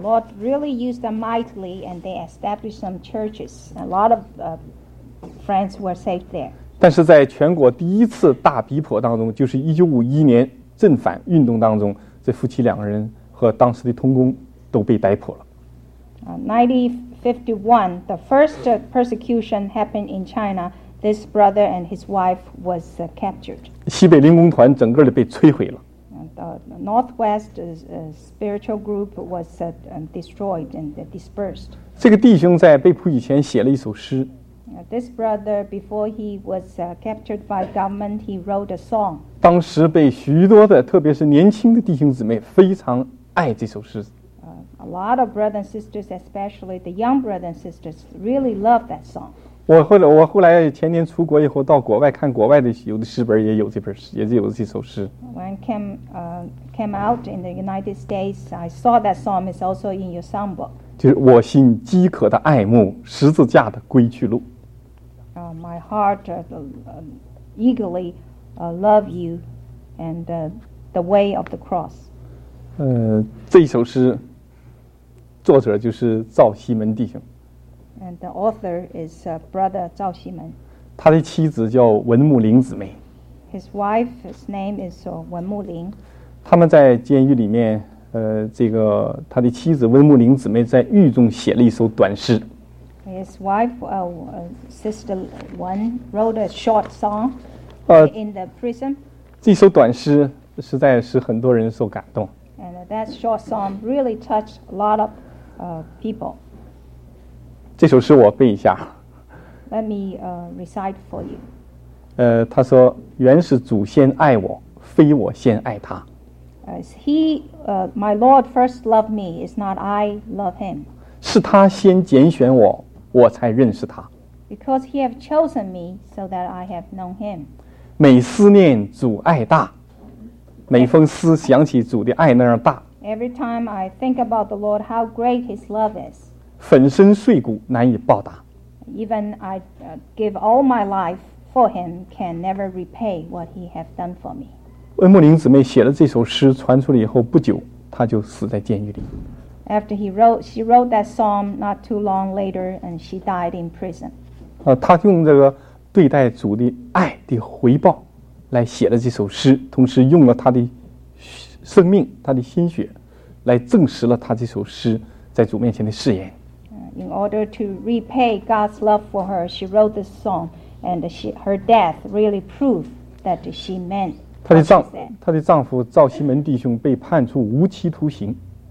Lord really used them mightily, and they established some churches. A lot of uh, friends were saved there. 但是在全国第一次大逼迫当中，就是一九五一年正反运动当中，这夫妻两个人和当时的同工都被逮捕了。 Uh, nineteen fifty-one, the first uh, persecution happened in China. This brother and his wife was uh, captured. 西北灵工团整个的被摧毁了。 The Northwest uh, spiritual group was uh, destroyed and dispersed. 这个弟兄在被捕以前写了一首诗。 Uh, this brother, before he was uh, captured by government, he wrote a song. 当时被许多的，特别是年轻的弟兄姊妹非常爱这首诗。 Uh, a lot of brothers and sisters, especially the young brothers and sisters, really loved that song. 我后来，我后来前年出国以后，到国外看国外的有的诗本也有这本诗，也是有这首诗。 When came uh, came out in the United States, I saw that song is also in your songbook. 就是我心饥渴的爱慕十字架的归去路。 Uh, my heart uh, uh, eagerly uh, love you, and uh, the way of the cross. 呃，这一首诗，作者就是赵西门弟兄。 And the author is uh, Brother Zhao Ximen. 他的妻子叫文木玲姊妹。 His wife's name is uh, Wen Muling. 他们在监狱里面，呃，这个他的妻子温木玲姊妹在狱中写了一首短诗。 His wife, uh, uh, Sister Wen, wrote a short song uh, in the prison. 这首短诗实在使很多人受感动。 And uh, that short song really touched a lot of uh, people. 这首诗我背一下。 Let me uh, recite for you. 呃，他说：“原是主先爱我，非我先爱他。” As he, uh, my Lord first loved me, is not I love him. 是他先拣选我，我才认识他。 Because he have chosen me, so that I have known him. 每思念主爱大，每逢思想起主的爱那样大。 Every time I think about the Lord, how great his love is. 粉身碎骨难以报答。 Even I uh, give all my life for him, can never repay what he have done for me. 温木玲姊妹写了这首诗，传出来以后不久，她就死在监狱里。 After he wrote, she wrote that psalm not too long later, and she died in prison. 呃，她用这个对待主的爱的回报来写了这首诗，同时用了她的生命、她的心血，来证实了她这首诗在主面前的誓言。 In order to repay God's love for her, she wrote this song, and she, her death really proved that she meant 她的 what she 丈 said. 她的丈夫赵西门弟兄被判处无期徒刑。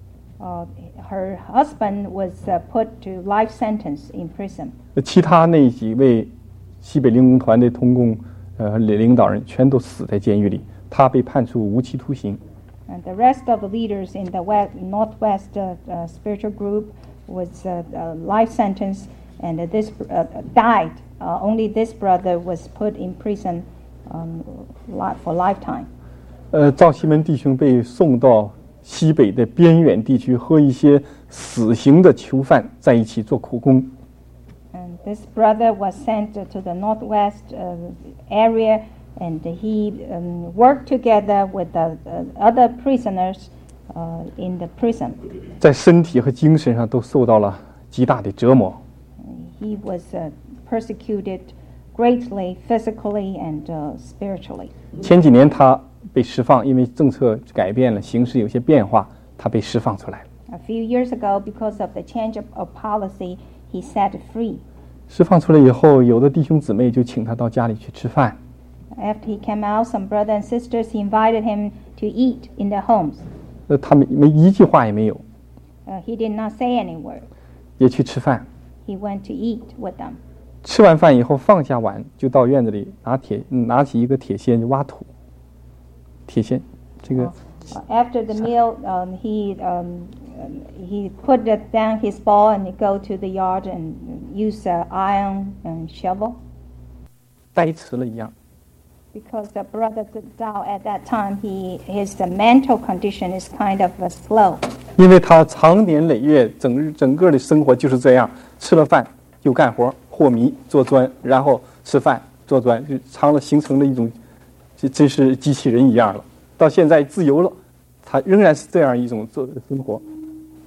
Uh, her husband was uh, put to life sentence in prison. 其他那几位西北灵工团的同工呃领导人全都死在监狱里，他被判处无期徒刑。 And the rest of the leaders in the West, Northwest uh, uh, spiritual group was uh, uh, life sentence, and uh, this uh, died. Uh, only this brother was put in prison um, li- for lifetime. 呃，赵西门弟兄被送到西北的边远地区，和一些死刑的囚犯在一起做苦工。 And this brother was sent uh, to the Northwest uh, area, and he um, worked together with the uh, other prisoners uh, in the prison. 在身体和精神上都受到了极大的折磨。 He was uh, persecuted greatly, physically and uh, spiritually. 前几年他被释放，因为政策改变了，形势有些变化，他被释放出来了。 A few years ago, because of the change of, of policy, he set free. 释放出来以后，有的弟兄姊妹就请他到家里去吃饭。 After he came out, some brothers and sisters he invited him to eat in their homes. 呃，他们没一句话也没有， Uh, he did not say any word. 也去吃饭。 He went to eat with them. 吃完饭以后，放下碗，就到院子里拿铁，嗯拿起一个铁锨就挖土。铁锨，这个 Uh, after the meal, um, he um, he put it down his ball and he go to the yard and use uh, iron and shovel. 呆迟了一样。 Because the brother Dao at that time, he his the mental condition is kind of uh, slow. 因为他长年累月，整日整个的生活就是这样，吃了饭就干活，和泥做砖，然后吃饭做砖，就长了形成了一种，这真是机器人一样了。到现在自由了，他仍然是这样一种做生活。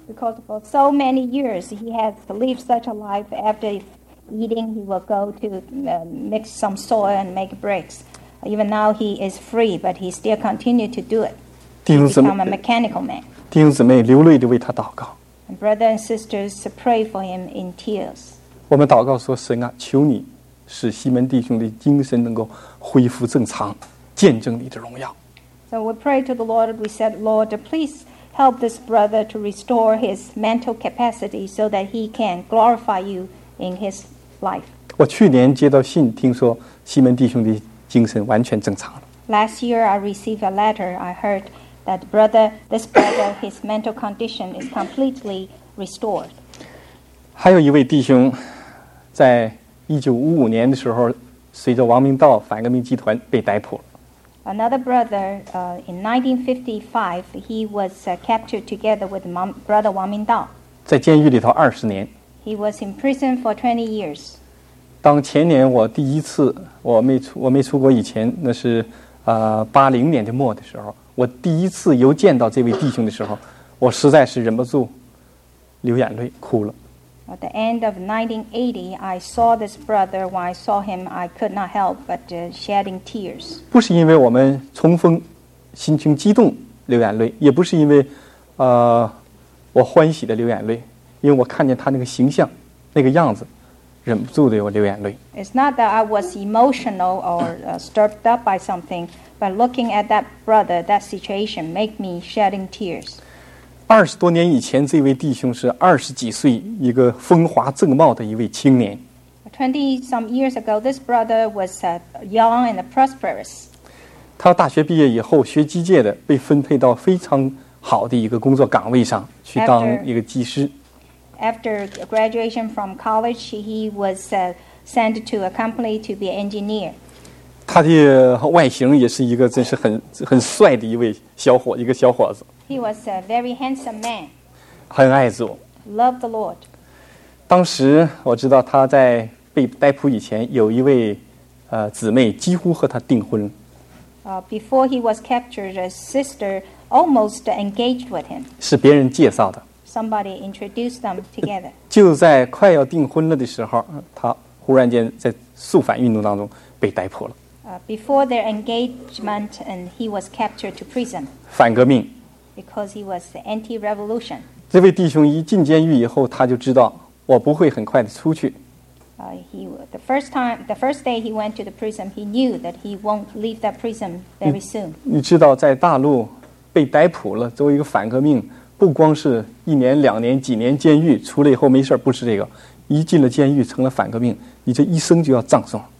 Because for so many years he has lived such a life. After eating, he will go to uh, mix some soil and make bricks. Even now he is free, but he still continue to do it. 弟兄姊妹 Become a mechanical man. 弟兄姊妹流泪地为他祷告。 And brothers and sisters pray for him in tears. 我们祷告说：“神啊，求你使西门弟兄的精神能够恢复正常，见证你的荣耀。” So we pray to the Lord. We said, Lord, please help this brother to restore his mental capacity so that he can glorify you in his life. 我去年接到信，听说西门弟兄的精神完全正常了。 Last year I received a letter. I heard that brother, this brother, his mental condition is completely restored. 还有一位弟兄，在一九五五年的时候，随着王明道反革命集团被逮捕了。 Another brother, uh, in nineteen fifty-five, he was uh, captured together with Mom, brother Wang Mingdao. 在监狱里头二十年。 He was in prison for twenty years. 当前年我第一次我没出我没出国以前，那是呃八零年的末的时候，我第一次又见到这位弟兄的时候，我实在是忍不住流眼泪，哭了。 At the end of nineteen eighty, I saw this brother. When I saw him, I could not help but uh, shedding tears. 不是因为我们重逢，心情激动流眼泪，也不是因为呃我欢喜的流眼泪，因为我看见他那个形象，那个样子，忍不住的我流眼泪。 It's not that I was emotional or uh, stirred up by something, but looking at that brother, that situation, make me shedding tears. 二十多年以前，这位弟兄是二十几岁，一个风华正茂的一位青年。 Twenty some years ago, this brother was uh, young and prosperous. 他大学毕业以后，学机械的，被分配到非常好的一个工作岗位上去当一个技师。 After graduation from college, he was uh, sent to a company to be an engineer. 他的外形也是一个真是很很帅的一位小伙，一个小伙子。 He was a very handsome man, 很爱主。 loved the Lord. 当时我知道他在被逮捕以前，有一位呃姊妹几乎和他订婚。 Uh, before he was captured, a sister almost engaged with him. 是别人介绍的。 Somebody introduced them together. 就在快要订婚了的时候，他忽然间在肃反运动当中被逮捕了。 Uh, before their engagement, and he was captured to prison 反革命。 because he was anti-revolution. 这位弟兄一进监狱以后，他就知道我不会很快的出去。 Uh, he, the first time, the first day he went to the prison, he knew that he won't leave that prison very soon. 你知道，在大陆被逮捕了，作为一个反革命，不光是一年、两年、几年监狱，出来以后没事儿，不是这个，一进了监狱成了反革命，你这一生就要葬送。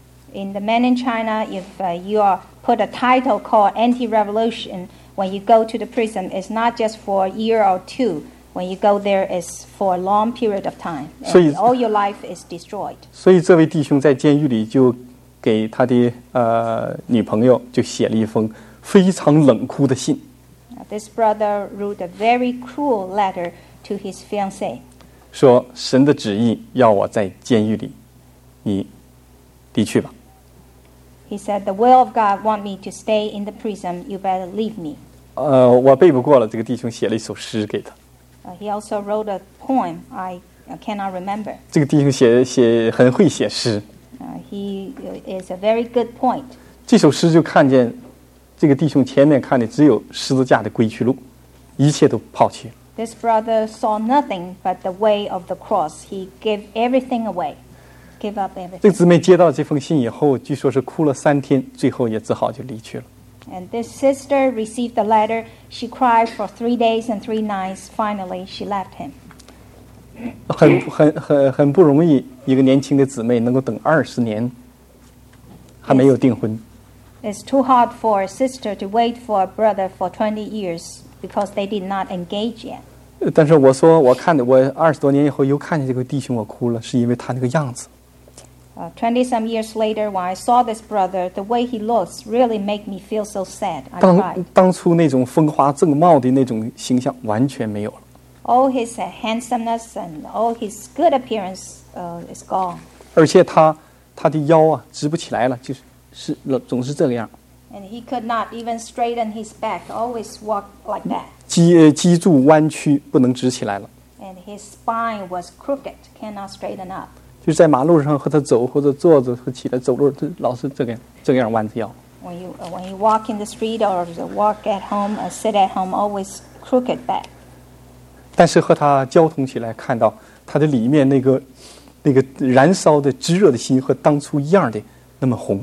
In the men in China, if uh, you are put a title called anti-revolution, when you go to the prison, it's not just for a year or two. When you go there, it's for a long period of time. And all your life is destroyed. 所以这位弟兄在监狱里就给他的呃女朋友就写了一封非常冷酷的信。 Now, this brother wrote a very cruel letter to his fiancée. 说神的旨意要我在监狱里，你离去吧。 He said, "The will of God want me to stay in the prison. You better leave me." 呃，我背不过了。这个弟兄写了一首诗给他。 Uh, he also wrote a poem. I, I cannot remember. 这个弟兄写写很会写诗。 Uh, he is a very good poet. 这首诗就看见这个弟兄前面看的只有十字架的归去路，一切都抛弃了。 This brother saw nothing but the way of the cross. He gave everything away, gave up 这 everything. 个姊妹接到这封信以后，据说是哭了三天，最后也只好就离去了。 And this sister received the letter. She cried for three days and three nights. Finally, she left him. 很很很很不容易，一个年轻的姊妹能够等二十年，还没有订婚。 It's too hard for a sister to wait for a brother for twenty years because they did not engage yet. 呃但是我说，我看的，我二十多年以后又看见这个弟兄，我哭了，是因为他那个样子。 Uh, Twenty some years later, when I saw this brother, the way he looks really made me feel so sad. I 当 cried. 当初那种风华正茂的那种形象完全没有了。 All his uh, handsomeness and all his good appearance uh, is gone. 而且他他的腰啊直不起来了，就是是总是这个样。 And he could not even straighten his back, always walk like that. 脊脊柱弯曲，不能直起来了。 And his spine was crooked, cannot straighten up. 就是在马路上和他走或者坐着和起来走路，他老是这个这个样弯着腰。 When you uh, when you walk in the street or walk at home or sit at home, always crooked back. 但是和他交通起来，看到他的里面那个那个燃烧的炙热的心和当初一样的那么红。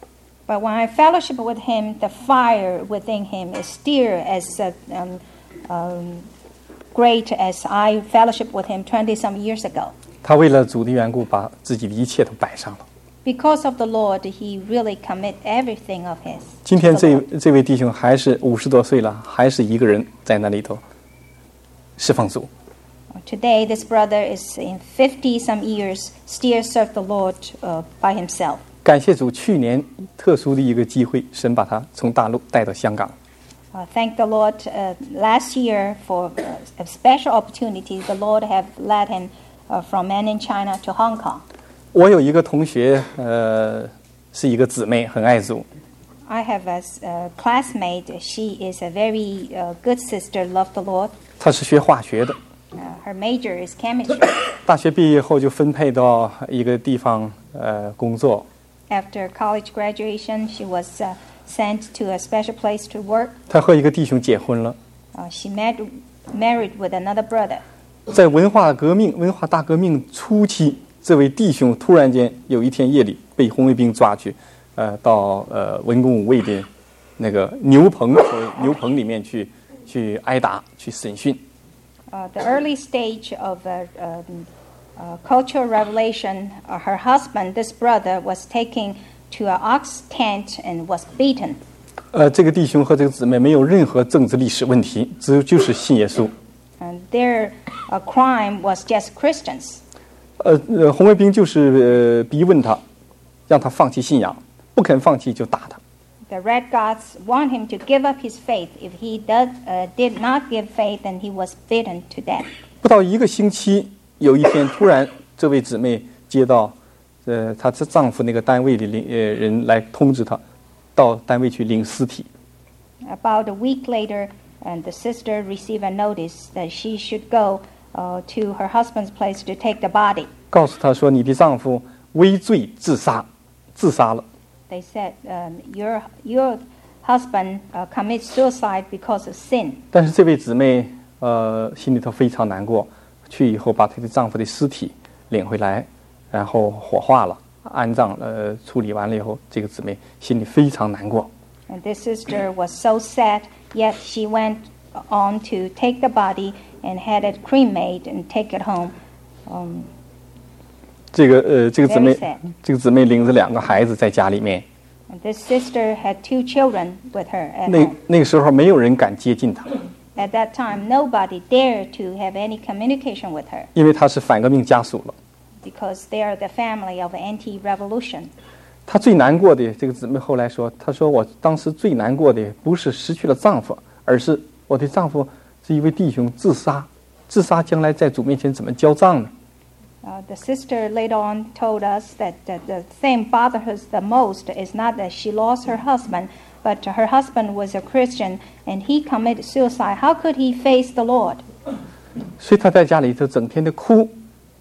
But when I fellowship with him, the fire within him is still as uh, um, um, great as I fellowship with him twenty some years ago. 他为了主的缘故，把自己的一切都摆上了。 Because of the Lord, he really commit everything of his. 今天这这位弟兄还是五十多岁了，还是一个人在那里头侍奉主。 Today, this brother is in fifty some years, still serve the Lord uh, by himself. 感谢主，去年特殊的一个机会，神把他从大陆带到香港。 Uh, thank the Lord. Uh, last year, for uh, a special opportunity, the Lord have led him uh, from mainland China to Hong Kong. 我有一个同学，呃，是一个姊妹，很爱主。 I have a uh, classmate. She is a very uh, good sister, love the Lord. 她是学化学的。 Uh, her major is chemistry. 大学毕业后就分配到一个地方呃工作。 After college graduation, she was uh, sent to a special place to work. 她和一个弟兄结婚了。 Uh, she met, married with another brother. 在文化革命、文化大革命初期，这位弟兄突然间有一天夜里被红卫兵抓去，呃，到呃文攻武卫的那个牛棚和牛棚里面去去挨打、去审讯。 Uh, the early stage of uh, um, uh, cultural revelation, uh, her husband, this brother, was taken to an ox tent and was beaten. 呃，这个弟兄和这个姊妹没有任何政治历史问题，只有就是信耶稣。 And their uh, crime was just Christians. 呃呃，红卫兵就是呃逼问他，让他放弃信仰，不肯放弃就打他。 The Red Guards want him to give up his faith. If he does, uh, did not give faith, then he was beaten to death. 不到一个星期，有一天突然，这位姊妹接到，呃，她这丈夫那个单位的领呃人来通知她，到单位去领尸体。 About a week later, and the sister received a notice that she should go uh, to her husband's place to take the body. 告诉她说，你的丈夫畏罪自杀，自杀了。 They said, um, your, your husband uh, commits suicide because of sin. 但是这位姊妹呃心里头非常难过，去以后把她的丈夫的尸体领回来，然后火化了，安葬呃处理完了以后，这个姊妹心里非常难过。 And this sister was so sad, yet she went on to take the body and had it cremated and take it home. Um, 这个呃，这个姊妹 Very sad.， 这个姊妹领着两个孩子在家里面。 and this sister had two children with her at 那 home. 那个时候没有人敢接近她， At that time, nobody dared to have any communication with her 因为她是反革命家属了。 because they are the family of anti-revolution. 她最难过的这个姊妹后来说，她说我当时最难过的不是失去了丈夫，而是我的丈夫是一位弟兄自杀，自杀将来在主面前怎么交账呢？ Uh, the sister later on told us that uh, the thing bothers her the most is not that she lost her husband, but her husband was a Christian and he committed suicide. How could he face the Lord? 所以她在家里头整天的哭。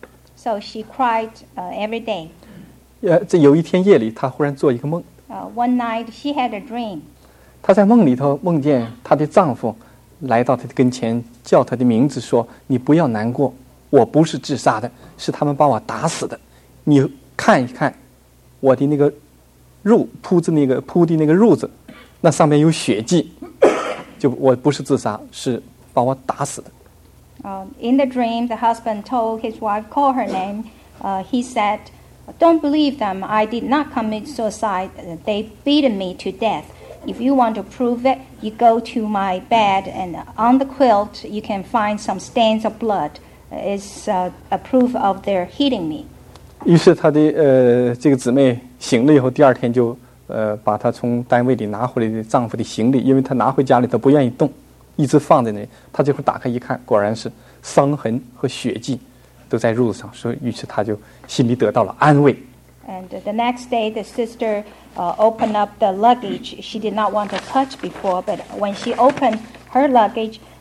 So she cried uh, every day. 呃，这有一天夜里，她忽然做一个梦， Uh, one night she had a dream. 她在梦里头梦见她的丈夫来到她的跟前，叫她的名字，说：“你不要难过，我不是自杀的，是他们把我打死的。你看一看，我的那个褥铺子那个铺的那个褥子，那上面有血迹，就我不是自杀，是把我打死的。” Uh, in the dream, the husband told his wife, call her name. Uh, he said, don't believe them. I did not commit suicide. They beat me to death. If you want to prove it, you go to my bed, and on the quilt you can find some stains of blood. It's uh, a proof of their hitting me. 于是她的呃这个姊妹醒了以后，第二天就呃把她从单位里拿回来的丈夫的行李，因为她拿回家里她不愿意动，一直放在那里。她这会儿打开一看，果然是伤痕和血迹都在褥子上，所以于是她就心里得到了安慰。 And the next day, the sister uh, opened up the luggage. She did not want to touch before, but when she opened her luggage,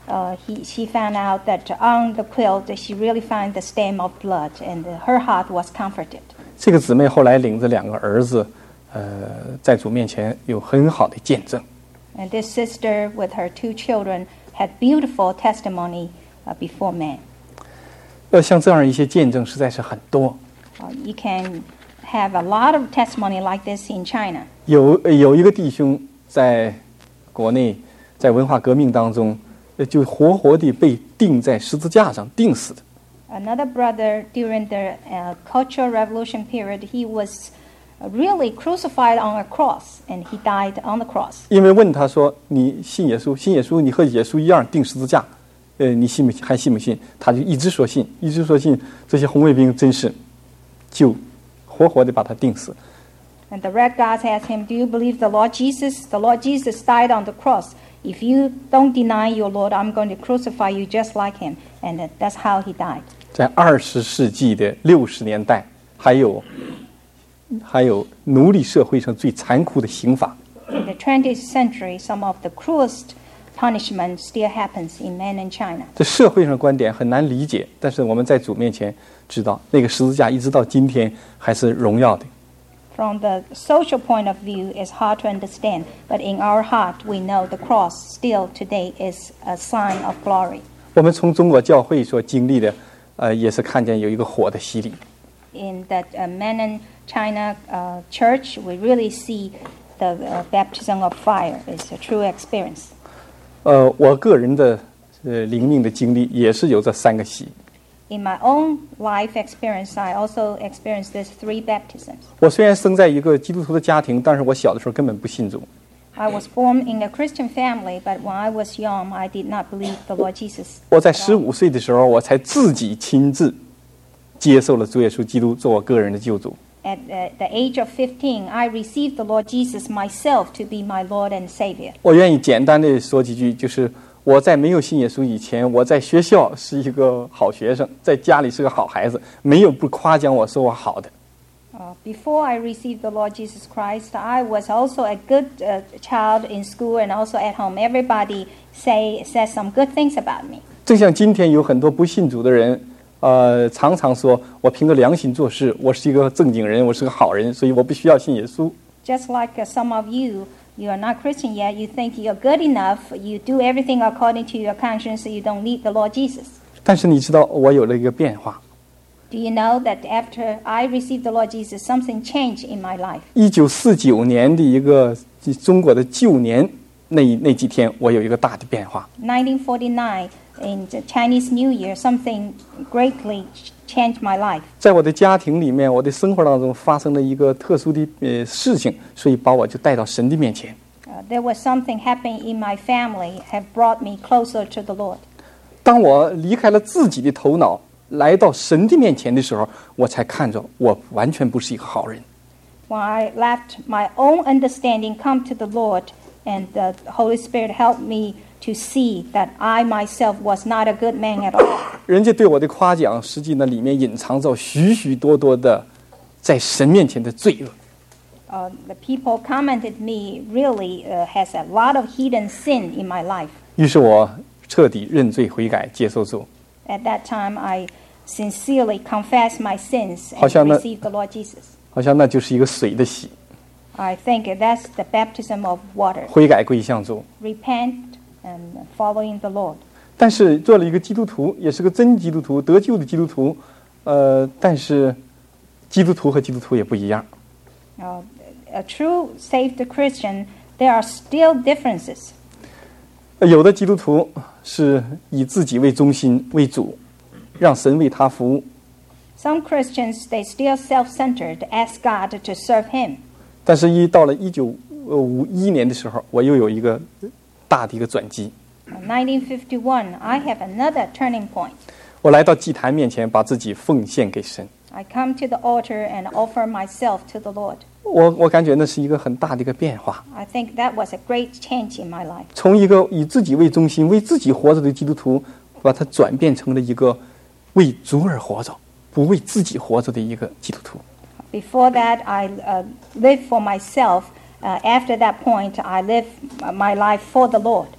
uh, he, she found out that on the quilt she really found the stain of blood, and her heart was comforted. 这个姊妹后来领着两个儿子，呃，在主面前有很好的见证。 And this sister with her two children had beautiful testimony uh, before man. 呃，像这样一些见证实在是很多。 Uh, you can have a lot of testimony like this in China. 有有一个弟兄在国内，在文化革命当中，就活活地被钉在十字架上钉死的。 Another brother during the uh, Cultural Revolution period, he was really crucified on a cross, and he died on the cross. 因为问他说：“你信耶稣？信耶稣，你和耶稣一样钉十字架，呃，你信不信？还信不信？”他就一直说信，一直说信。这些红卫兵真是就活活地把他钉死。 And the red guards asked him, "Do you believe the Lord Jesus? The Lord Jesus died on the cross. If you don't deny your Lord, I'm going to crucify you just like him." And that's how he died. 在二十世纪的六十年代，还有还有奴隶社会上最残酷的刑罚。 In the twentieth century, some of the cruelest punishment still happens in mainland China. 这社会上的观点很难理解，但是我们在主面前知道，那个十字架一直到今天还是荣耀的。 From the social point of view, it's hard to understand, but in our heart, we know the cross still today is a sign of glory. 我们从中国教会所经历的，呃，也是看见有一个火的洗礼。 In that uh, mainland China uh, church, we really see the uh, baptism of fire is a true experience. 呃，我个人的呃灵命的经历也是有这三个洗。 In my own life experience, I also experienced these three baptisms. 我虽然生在一个基督徒的家庭，但是我小的时候根本不信主。 I was born in a Christian family, but when I was young, I did not believe the Lord Jesus. 我在十五岁的时候，我才自己亲自接受了主耶稣基督做我个人的救主。 At uh, the age of fifteen, I received the Lord Jesus myself to be my Lord and Savior. 我愿意简单的说几句，就是我在没有信耶稣以前，我在学校是一个好学生，在家里是个好孩子，没有不夸奖我说我好的。 Uh, before I received the Lord Jesus Christ, I was also a good uh, child in school and also at home. Everybody say says some good things about me. 正像今天有很多不信主的人，呃，常常说我凭着良心做事，我是一个正经人，我是个好人，所以我不需要信耶稣。 Just like uh, some of you, you are not Christian yet. You think you're good enough. You do everything according to your conscience, so you don't need the Lord Jesus. 但是你知道，我有了一个变化。 Do you know that after I received the Lord Jesus, something changed in my life? 一九四九年的一个中国的旧年那那几天，我有一个大的变化。 nineteen forty-nine, in the Chinese New Year, something greatly changed my life. 在我的家庭里面，我的生活当中发生了一个特殊的呃事情，所以把我就带到神的面前。 Uh, there was something happening in my family have brought me closer to the Lord. 当我离开了自己的头脑，来到神的面前的时候，我才看着我完全不是一个好人。 When I left my own understanding, come to the Lord, and the Holy Spirit helped me to see that I myself was not a good man at all. 人家对我的夸奖，实际呢里面隐藏着许许多多的在神面前的罪恶。 Uh, the people commented me really uh, has a lot of hidden sin in my life. 于是我彻底认罪悔改，接受主。 At that time, I sincerely confessed my sins 好 and 像那- received the Lord Jesus. 好像那就是一个水的洗， I think that's the baptism of water. 悔改归向主。 Repent and following the Lord. 但是做了一个基督徒，也是个真基督徒，得救的基督徒，呃，但是基督徒和基督徒也不一样。 Uh, a true saved Christian, there are still differences. 呃有的基督徒是以自己为中心为主，让神为他服务。 Some Christians, they still self-centered, ask God to serve Him. 但是，一到了一九五一年的时候，我又有一个大的一个转机。 In nineteen fifty-one, I have another turning point. 我来到祭坛面前，把自己奉献给神。 I come to the altar and offer myself to the Lord. 我我感觉那是一个很大的一个变化， I think that was a great change in my life. 从一个以自己为中心、为自己活着的基督徒，把它转变成了一个为主而活着、不为自己活着的一个基督徒。 Before that, I uh, lived for myself. Uh, after that point, I lived my life for the Lord.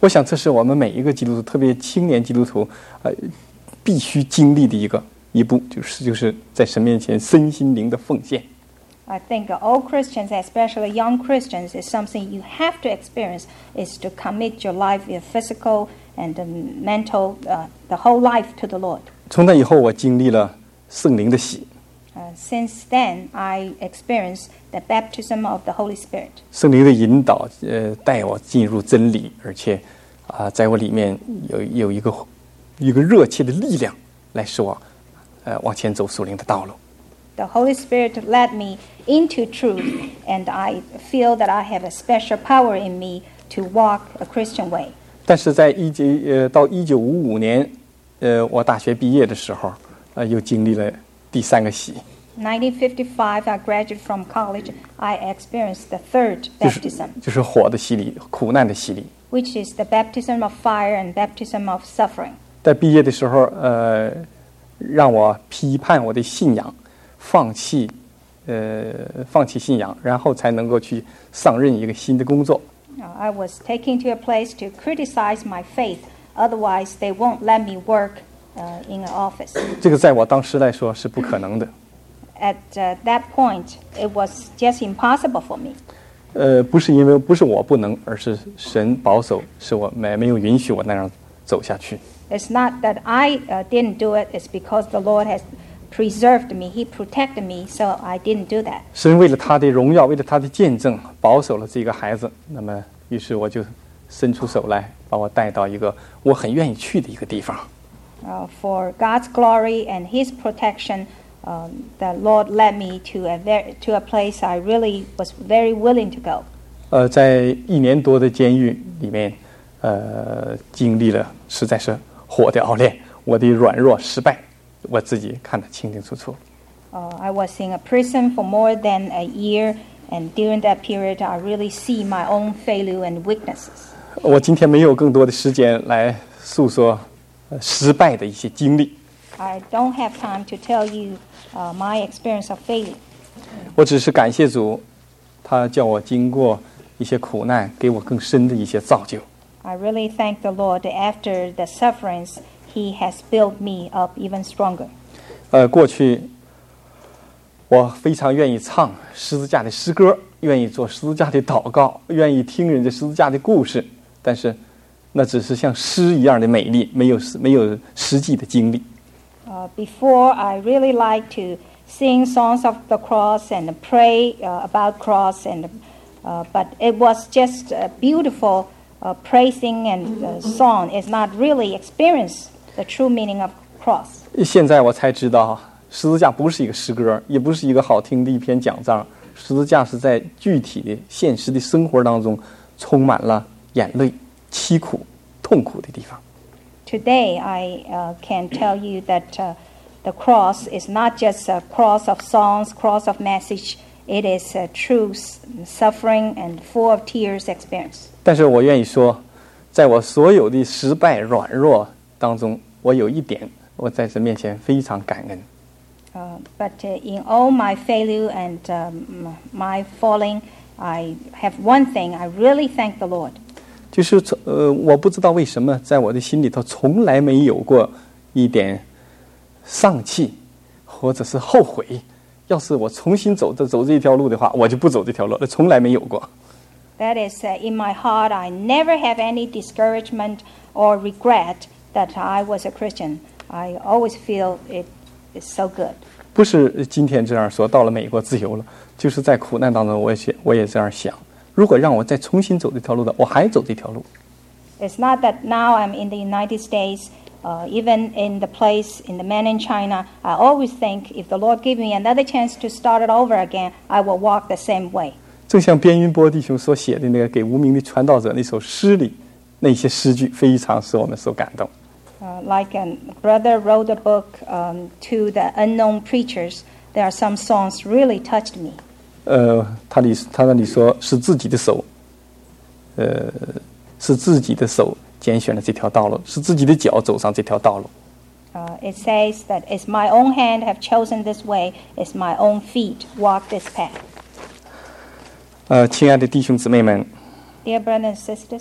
我想这是我们每一个基督徒，特别青年基督徒，呃，必须经历的一个一步，就是就是在神面前身心灵的奉献。 I think all Christians, especially young Christians, is something you have to experience, is to commit your life, your physical and mental, uh, the whole life to the Lord. 从那以后，我经历了圣灵的洗。 Uh, since then, I experienced the baptism of the Holy Spirit. 圣灵的引导，呃，带我进入真理，而且啊、呃，在我里面有有一个一个热切的力量，来使我呃往前走属灵的道路。 The Holy Spirit led me into truth, and I feel that I have a special power in me to walk a Christian way. 但是在一九呃到一九五五年，呃，我大学毕业的时候，呃，又经历了第三个洗。 nineteen fifty-five, I graduated from college. I experienced the third 就是 baptism, 就是火的洗礼，苦难的洗礼。 which is the baptism of fire and baptism of suffering. 在毕业的时候，呃，让我批判我的信仰，放弃，呃，放弃信仰，然后才能够去上任一个新的工作。 Uh, I was taken to a place to criticize my faith. Otherwise, they won't let me work uh, in an office. 这个在我当时来说是不可能的。 At uh, that point, it was just impossible for me. 呃，不是因为不是我不能，而是神保守，是我没没有允许我那样走下去。 It's not that I uh, didn't do it. It's because the Lord has preserved me. He protected me, so I didn't do that. 神为了他的荣耀，为了他的见证，保守了这个孩子。那么，于是我就伸出手来，把我带到一个我很愿意去的一个地方。 Uh, for God's glory and His protection, um, the Lord led me to a ver- to a place I really was very willing to go. 呃，在一年多的监狱里面，呃，经历了实在是火的熬炼，我的软弱、失败，我自己看得清清楚楚。 Uh, I was in a prison for more than a year, and during that period, I really see my own failure and weaknesses. 我今天没有更多的时间来诉说呃失败的一些经历， I don't have time to tell you uh, my experience of failure. 我只是感谢主，他叫我经过一些苦难，给我更深的一些造就。 I really thank the Lord that after the sufferings, He has built me up even stronger. 呃，过去我非常愿意唱十字架的诗歌，愿意做十字架的祷告，愿意听人家十字架的故事，但是那只是像诗一样的美丽，没有没有实际的经历。 Uh, before, I really like to sing songs of the cross and pray uh, about cross, and uh, but it was just a beautiful uh, praising and uh, song. It's not really experience the true meaning of cross. 现在我才知道，十字架不是一个诗歌，也不是一个好听的一篇讲章，十字架是在具体的现实的生活当中充满了眼泪、凄苦、痛苦的地方。 Today, I uh, can tell you that uh, the cross is not just a cross of songs, cross of message. It is a true suffering and full of tears experience. 但是我愿意说，在我所有的失败、软弱当中，我有一点，我在神面前非常感恩。 Uh, but uh, in all my failure and um, my falling, I have one thing. I really thank the Lord. 就是呃，我不知道为什么，在我的心里头从来没有过一点丧气，或者是后悔。要是我重新走这走这条路的话，我就不走这条路了，从来没有过。 That is uh, in my heart. I never have any discouragement or regret that I was a Christian. I always feel it is so good. 不是今天这样说，到了美国自由了，就是在苦难当中，我也想我也这样想。如果让我再重新走这条路的，我还走这条路。 It's not that now I'm in the United States, uh, even in the place in the man in China. I always think if the Lord give me another chance to start it over again, I will walk the same way. 正像边云波弟兄所写的那个给无名的传道者那首诗里，那些诗句非常使我们所感动。 Uh, like a brother wrote a book um, to the unknown preachers. There are some songs really touched me. 呃，他里他那里说是自己的手，呃，是自己的手拣选了这条道路，是自己的脚走上这条道路。 Uh, it says that it's my own hand have chosen this way. It's my own feet walk this path. 呃，亲爱的弟兄姊妹们， Dear brothers and sisters,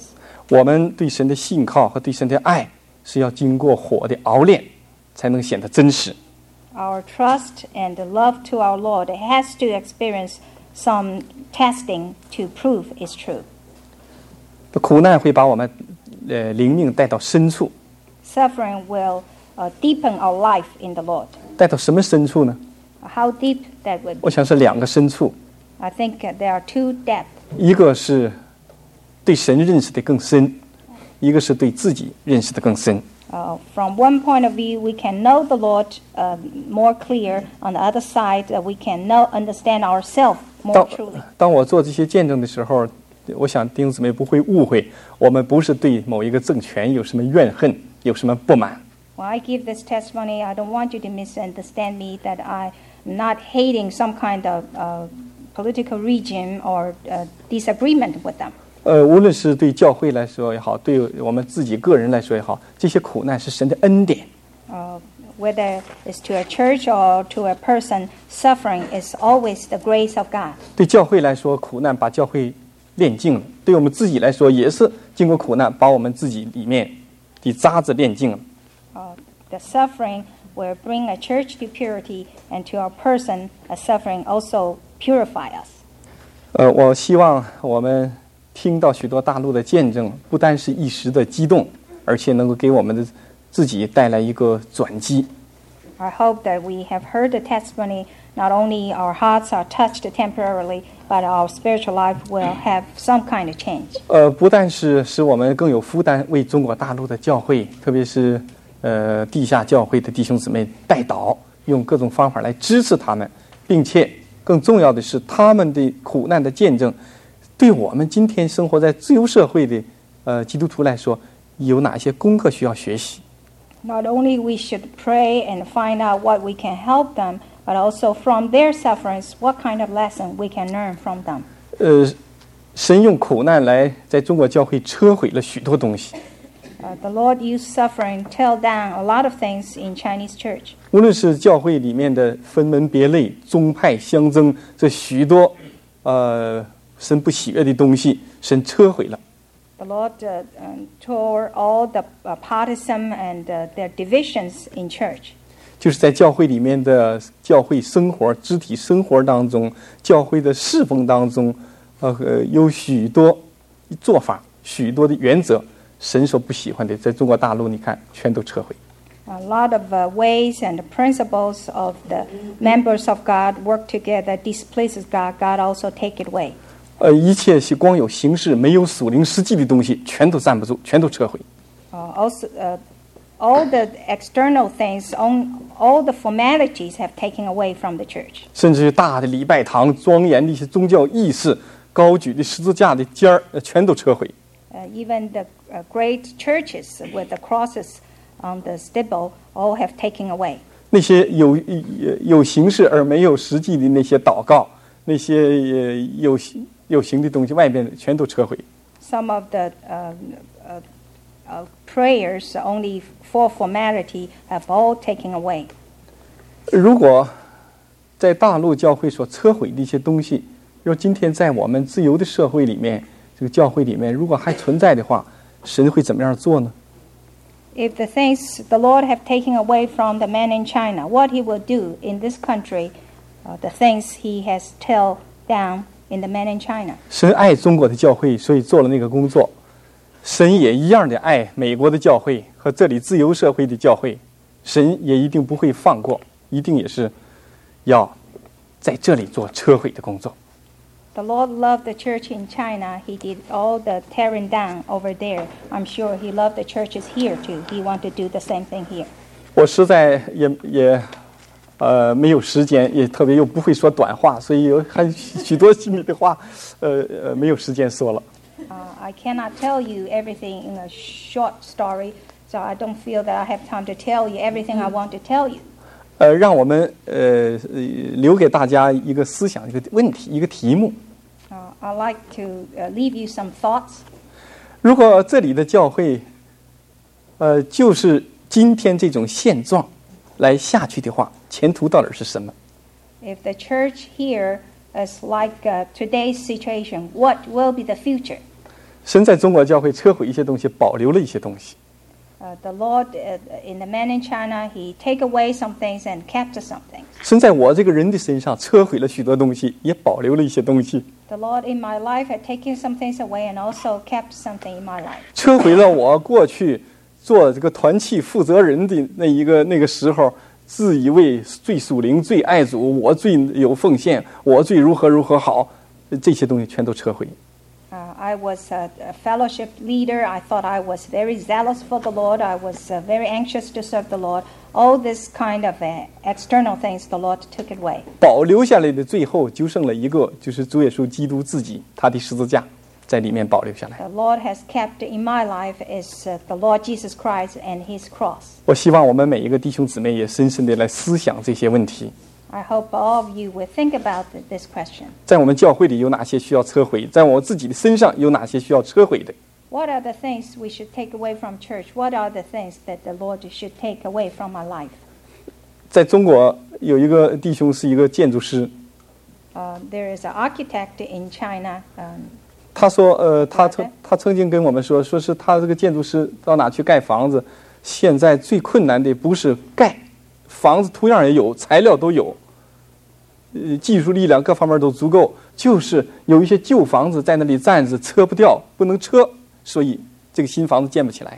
我们对神的信靠和对神的爱是要经过火的熬炼，才能显得真实。 Our trust and love to our Lord has to experience some testing to prove it's true. 苦难会把我们呃灵命带到深处， Suffering will uh, deepen our life in the Lord. 带到什么深处呢？ How deep that would 我 be. 想是两个深处， I think uh, there are two depths. 一个是对神认识的更深，一个是对自己认识的更深。 Uh, from one point of view, we can know the Lord uh, more clear. On the other side, uh, we can know, understand ourselves more 当 truly. 当我做这些见证的时候，我想弟兄姊妹不会误会，我们不是对某一个政权有什么怨恨，有什么不满。 When I give this testimony, I don't want you to misunderstand me that I'm not hating some kind of uh, political regime or uh, disagreement with them. 呃，无论是对教会来说也好，对我们自己个人来说也好，这些苦难是神的恩典。 Uh, whether it's to a church or to a person, suffering is always the grace of God. 对教会来说，苦难把教会炼净了；对我们自己来说，也是经过苦难，把我们自己里面的渣子炼净了。 Uh, the suffering will bring a church to purity, and to our person, a suffering also purify us. 呃，我希望我们听到许多大陆的见证，不单是一时的激动，而且能够给我们的自己带来一个转机。 I hope that we have heard the testimony, not only our hearts are touched temporarily, but our spiritual life will have some kind of change. 呃，不但是使我们更有负担，为中国大陆的教会，特别是呃地下教会的弟兄姊妹代祷，用各种方法来支持他们，并且更重要的是，他们的苦难的见证，对我们今天生活在自由社会的呃基督徒来说，有哪些功课需要学习？ Not only we should pray and find out what we can help them, but also from their sufferings, what kind of lesson we can learn from them. 呃，神用苦难来在中国教会摧毁了许多东西。 Uh, the Lord used suffering to tear down a lot of things in Chinese church. 无论是教会里面的分门别类、宗派相争，这许多呃神不喜悦的东西，神摧毁了。 The Lord uh, um, tore all the uh, partisan and uh, their divisions in church. 就是在教会里面的教会生活、肢体生活当中，教会的侍奉当中，呃，呃有许多做法、许多的原则，神所不喜欢的，在中国大陆你看，全都撤回。 A lot of uh, ways and principles of the members of God work together displeases God. God also take it away. 呃，一切是光有形式，没有属灵实际的东西，全都站不住，全都撤回。 Uh, also, uh, all the external things, on, all the formalities have taken away from the church. 甚至大的礼拜堂、庄严的一些宗教仪式、高举的十字架的尖儿，呃全都撤回。 Uh, even the uh, great churches with the crosses on the steeple all have taken away. 那些有有有形式而没有实际的那些祷告，那些呃有有形的东西，外边全都撤回。 Some of the uh, uh, uh, prayers only for formality have all taken away. 如果在大陆教会所摧毁的一些东西，若今天在我们自由的社会里面，这个教会里面如果还存在的话，神会怎么样做呢？ If the things the Lord have taken away from the man in China, what he will do in this country, uh, the things he has tear down in the man in China. 神爱中国的教会，所以做了那个工作。神也一样的爱美国的教会和这里自由社会的教会，神也一定不会放过，一定也是要在这里做摧毁的工作。 The Lord loved the church in China. He did all the tearing down over there. I'm sure he loved the churches here too. He wanted to do the same thing here. 我实在也也呃没有时间，也特别又不会说短话，所以有还许多心里的话，呃呃没有时间说了。 Uh, I cannot tell you everything in a short story, so I don't feel that I have time to tell you everything I want to tell you. 呃，让我们呃呃留给大家一个思想、一个问题、一个题目。 Uh, I'd like to uh, leave you some thoughts. 如果这里的教会，呃，就是今天这种现状来下去的话，前途到底是什么？ If the church here is like uh, today's situation, what will be the future? 神在中国教会撤毁一些东西，保留了一些东西。 Uh, the Lord, uh, in the man in China, He take away some things and kept some things. 神在我这个人的身上撤毁了许多东西，也保留了一些东西。 The Lord in my life had taken some things away and also kept something in my life. 撤毁了我过去做这个团契负责人的那一个那个时候，自以为最属灵、最爱主，我最有奉献，我最如何如何好，这些东西全都撤毁。 Uh, I was a, a fellowship leader. I thought I was very zealous for the Lord. I was uh, very anxious to serve the Lord. All this kind of uh, external things, the Lord took it away. 保留下来的最后就剩了一个，就是主耶稣基督自己，他的十字架在里面保留下来。 The Lord has kept in my life is uh, the Lord Jesus Christ and His cross. 我希望我们每一个弟兄姊妹也深深地来思想这些问题。 I hope all of you will think about this question. 在我们教会里有哪些需要撤毁？在我自己的身上有哪些需要撤毁的？ What are the things we should take away from church? What are the things that the Lord should take away from our life? 在中国有一个弟兄是一个建筑师， Uh, there is an architect in China. Um, 他说，呃，他曾他曾经跟我们说，说是他这个建筑师到哪去盖房子，现在最困难的不是盖房子，图样也有，材料都有。呃，技术力量各方面都足够，就是有一些旧房子在那里站着，撤不掉，不能撤，所以这个新房子建不起来。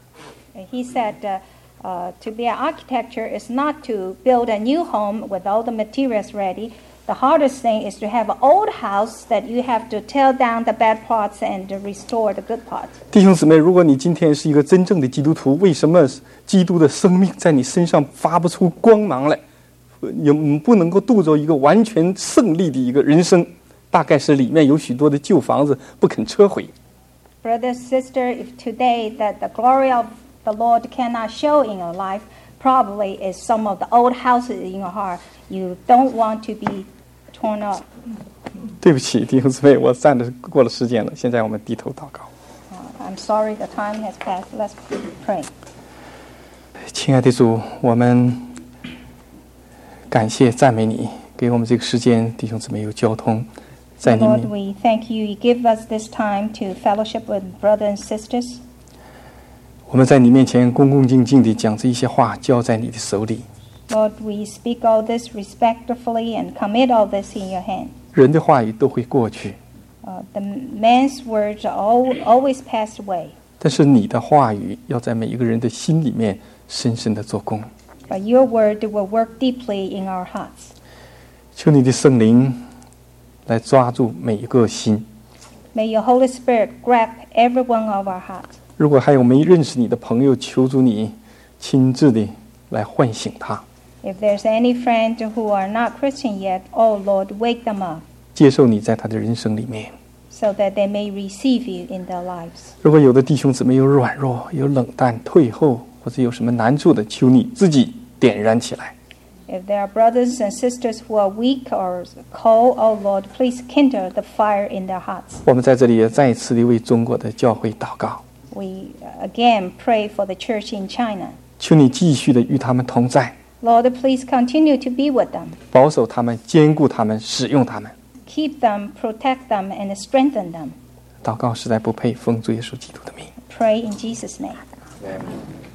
he said, uh, uh, to be an architecture is not to build a new home with all the materials ready. The hardest thing is to have an old house that you have to tear down the bad parts and restore the good parts. 弟兄姊妹，如果你今天是一个真正的基督徒，为什么基督的生命在你身上发不出光芒来？你不能够度过一个完全胜利的一个人生，大概是里面有许多的旧房子不肯撤毁。 Brother, sister, if today that the glory of the Lord cannot show in your life, probably is some of the old houses in your heart you don't want to be torn up. 对不起，弟兄姊妹，我站着过了时间了，现在我们低头祷告。 Uh, I'm sorry, the time has passed. Let's pray. 亲爱的主，我们感谢赞美你，给我们这个时间，弟兄姊妹有交通，在你 Lord, 面。 we thank you. You give us this time to fellowship with brothers and sisters. 我们在你面前恭恭敬敬地将这一些话交在你的手里。 Lord, we speak all this respectfully and commit all this in your hand. 人的话语都会过去， Uh, the man's words are al- always pass away, 但是你的话语要在每一个人的心里面深深的做工。 but your word will work deeply in our hearts. 求你的圣灵来抓住每一个心。 May your Holy Spirit grab every one of our hearts. 如果还有没认识你的朋友，求主你亲自的来唤醒他， If there's any friend who are not Christian yet, oh Lord, wake them up 接受你在他的人生里面。 so that they may receive you in their lives. 如果有的弟兄姊妹有软弱、有冷淡、退后，或者有什么难处的，求你自己点燃起来。 If there are brothers and sisters who are weak or cold, oh Lord, please kindle the fire in their hearts. 我们在这里也再一次的为中国的教会祷告， We uh, again pray for the church in China. 求你继续的与他们同在， Lord, please continue to be with them. 保守他们，坚固他们，使用他们。 Keep them, protect them, and strengthen them. 祷告实在不配，奉主耶稣基督的名。 Pray in Jesus' name.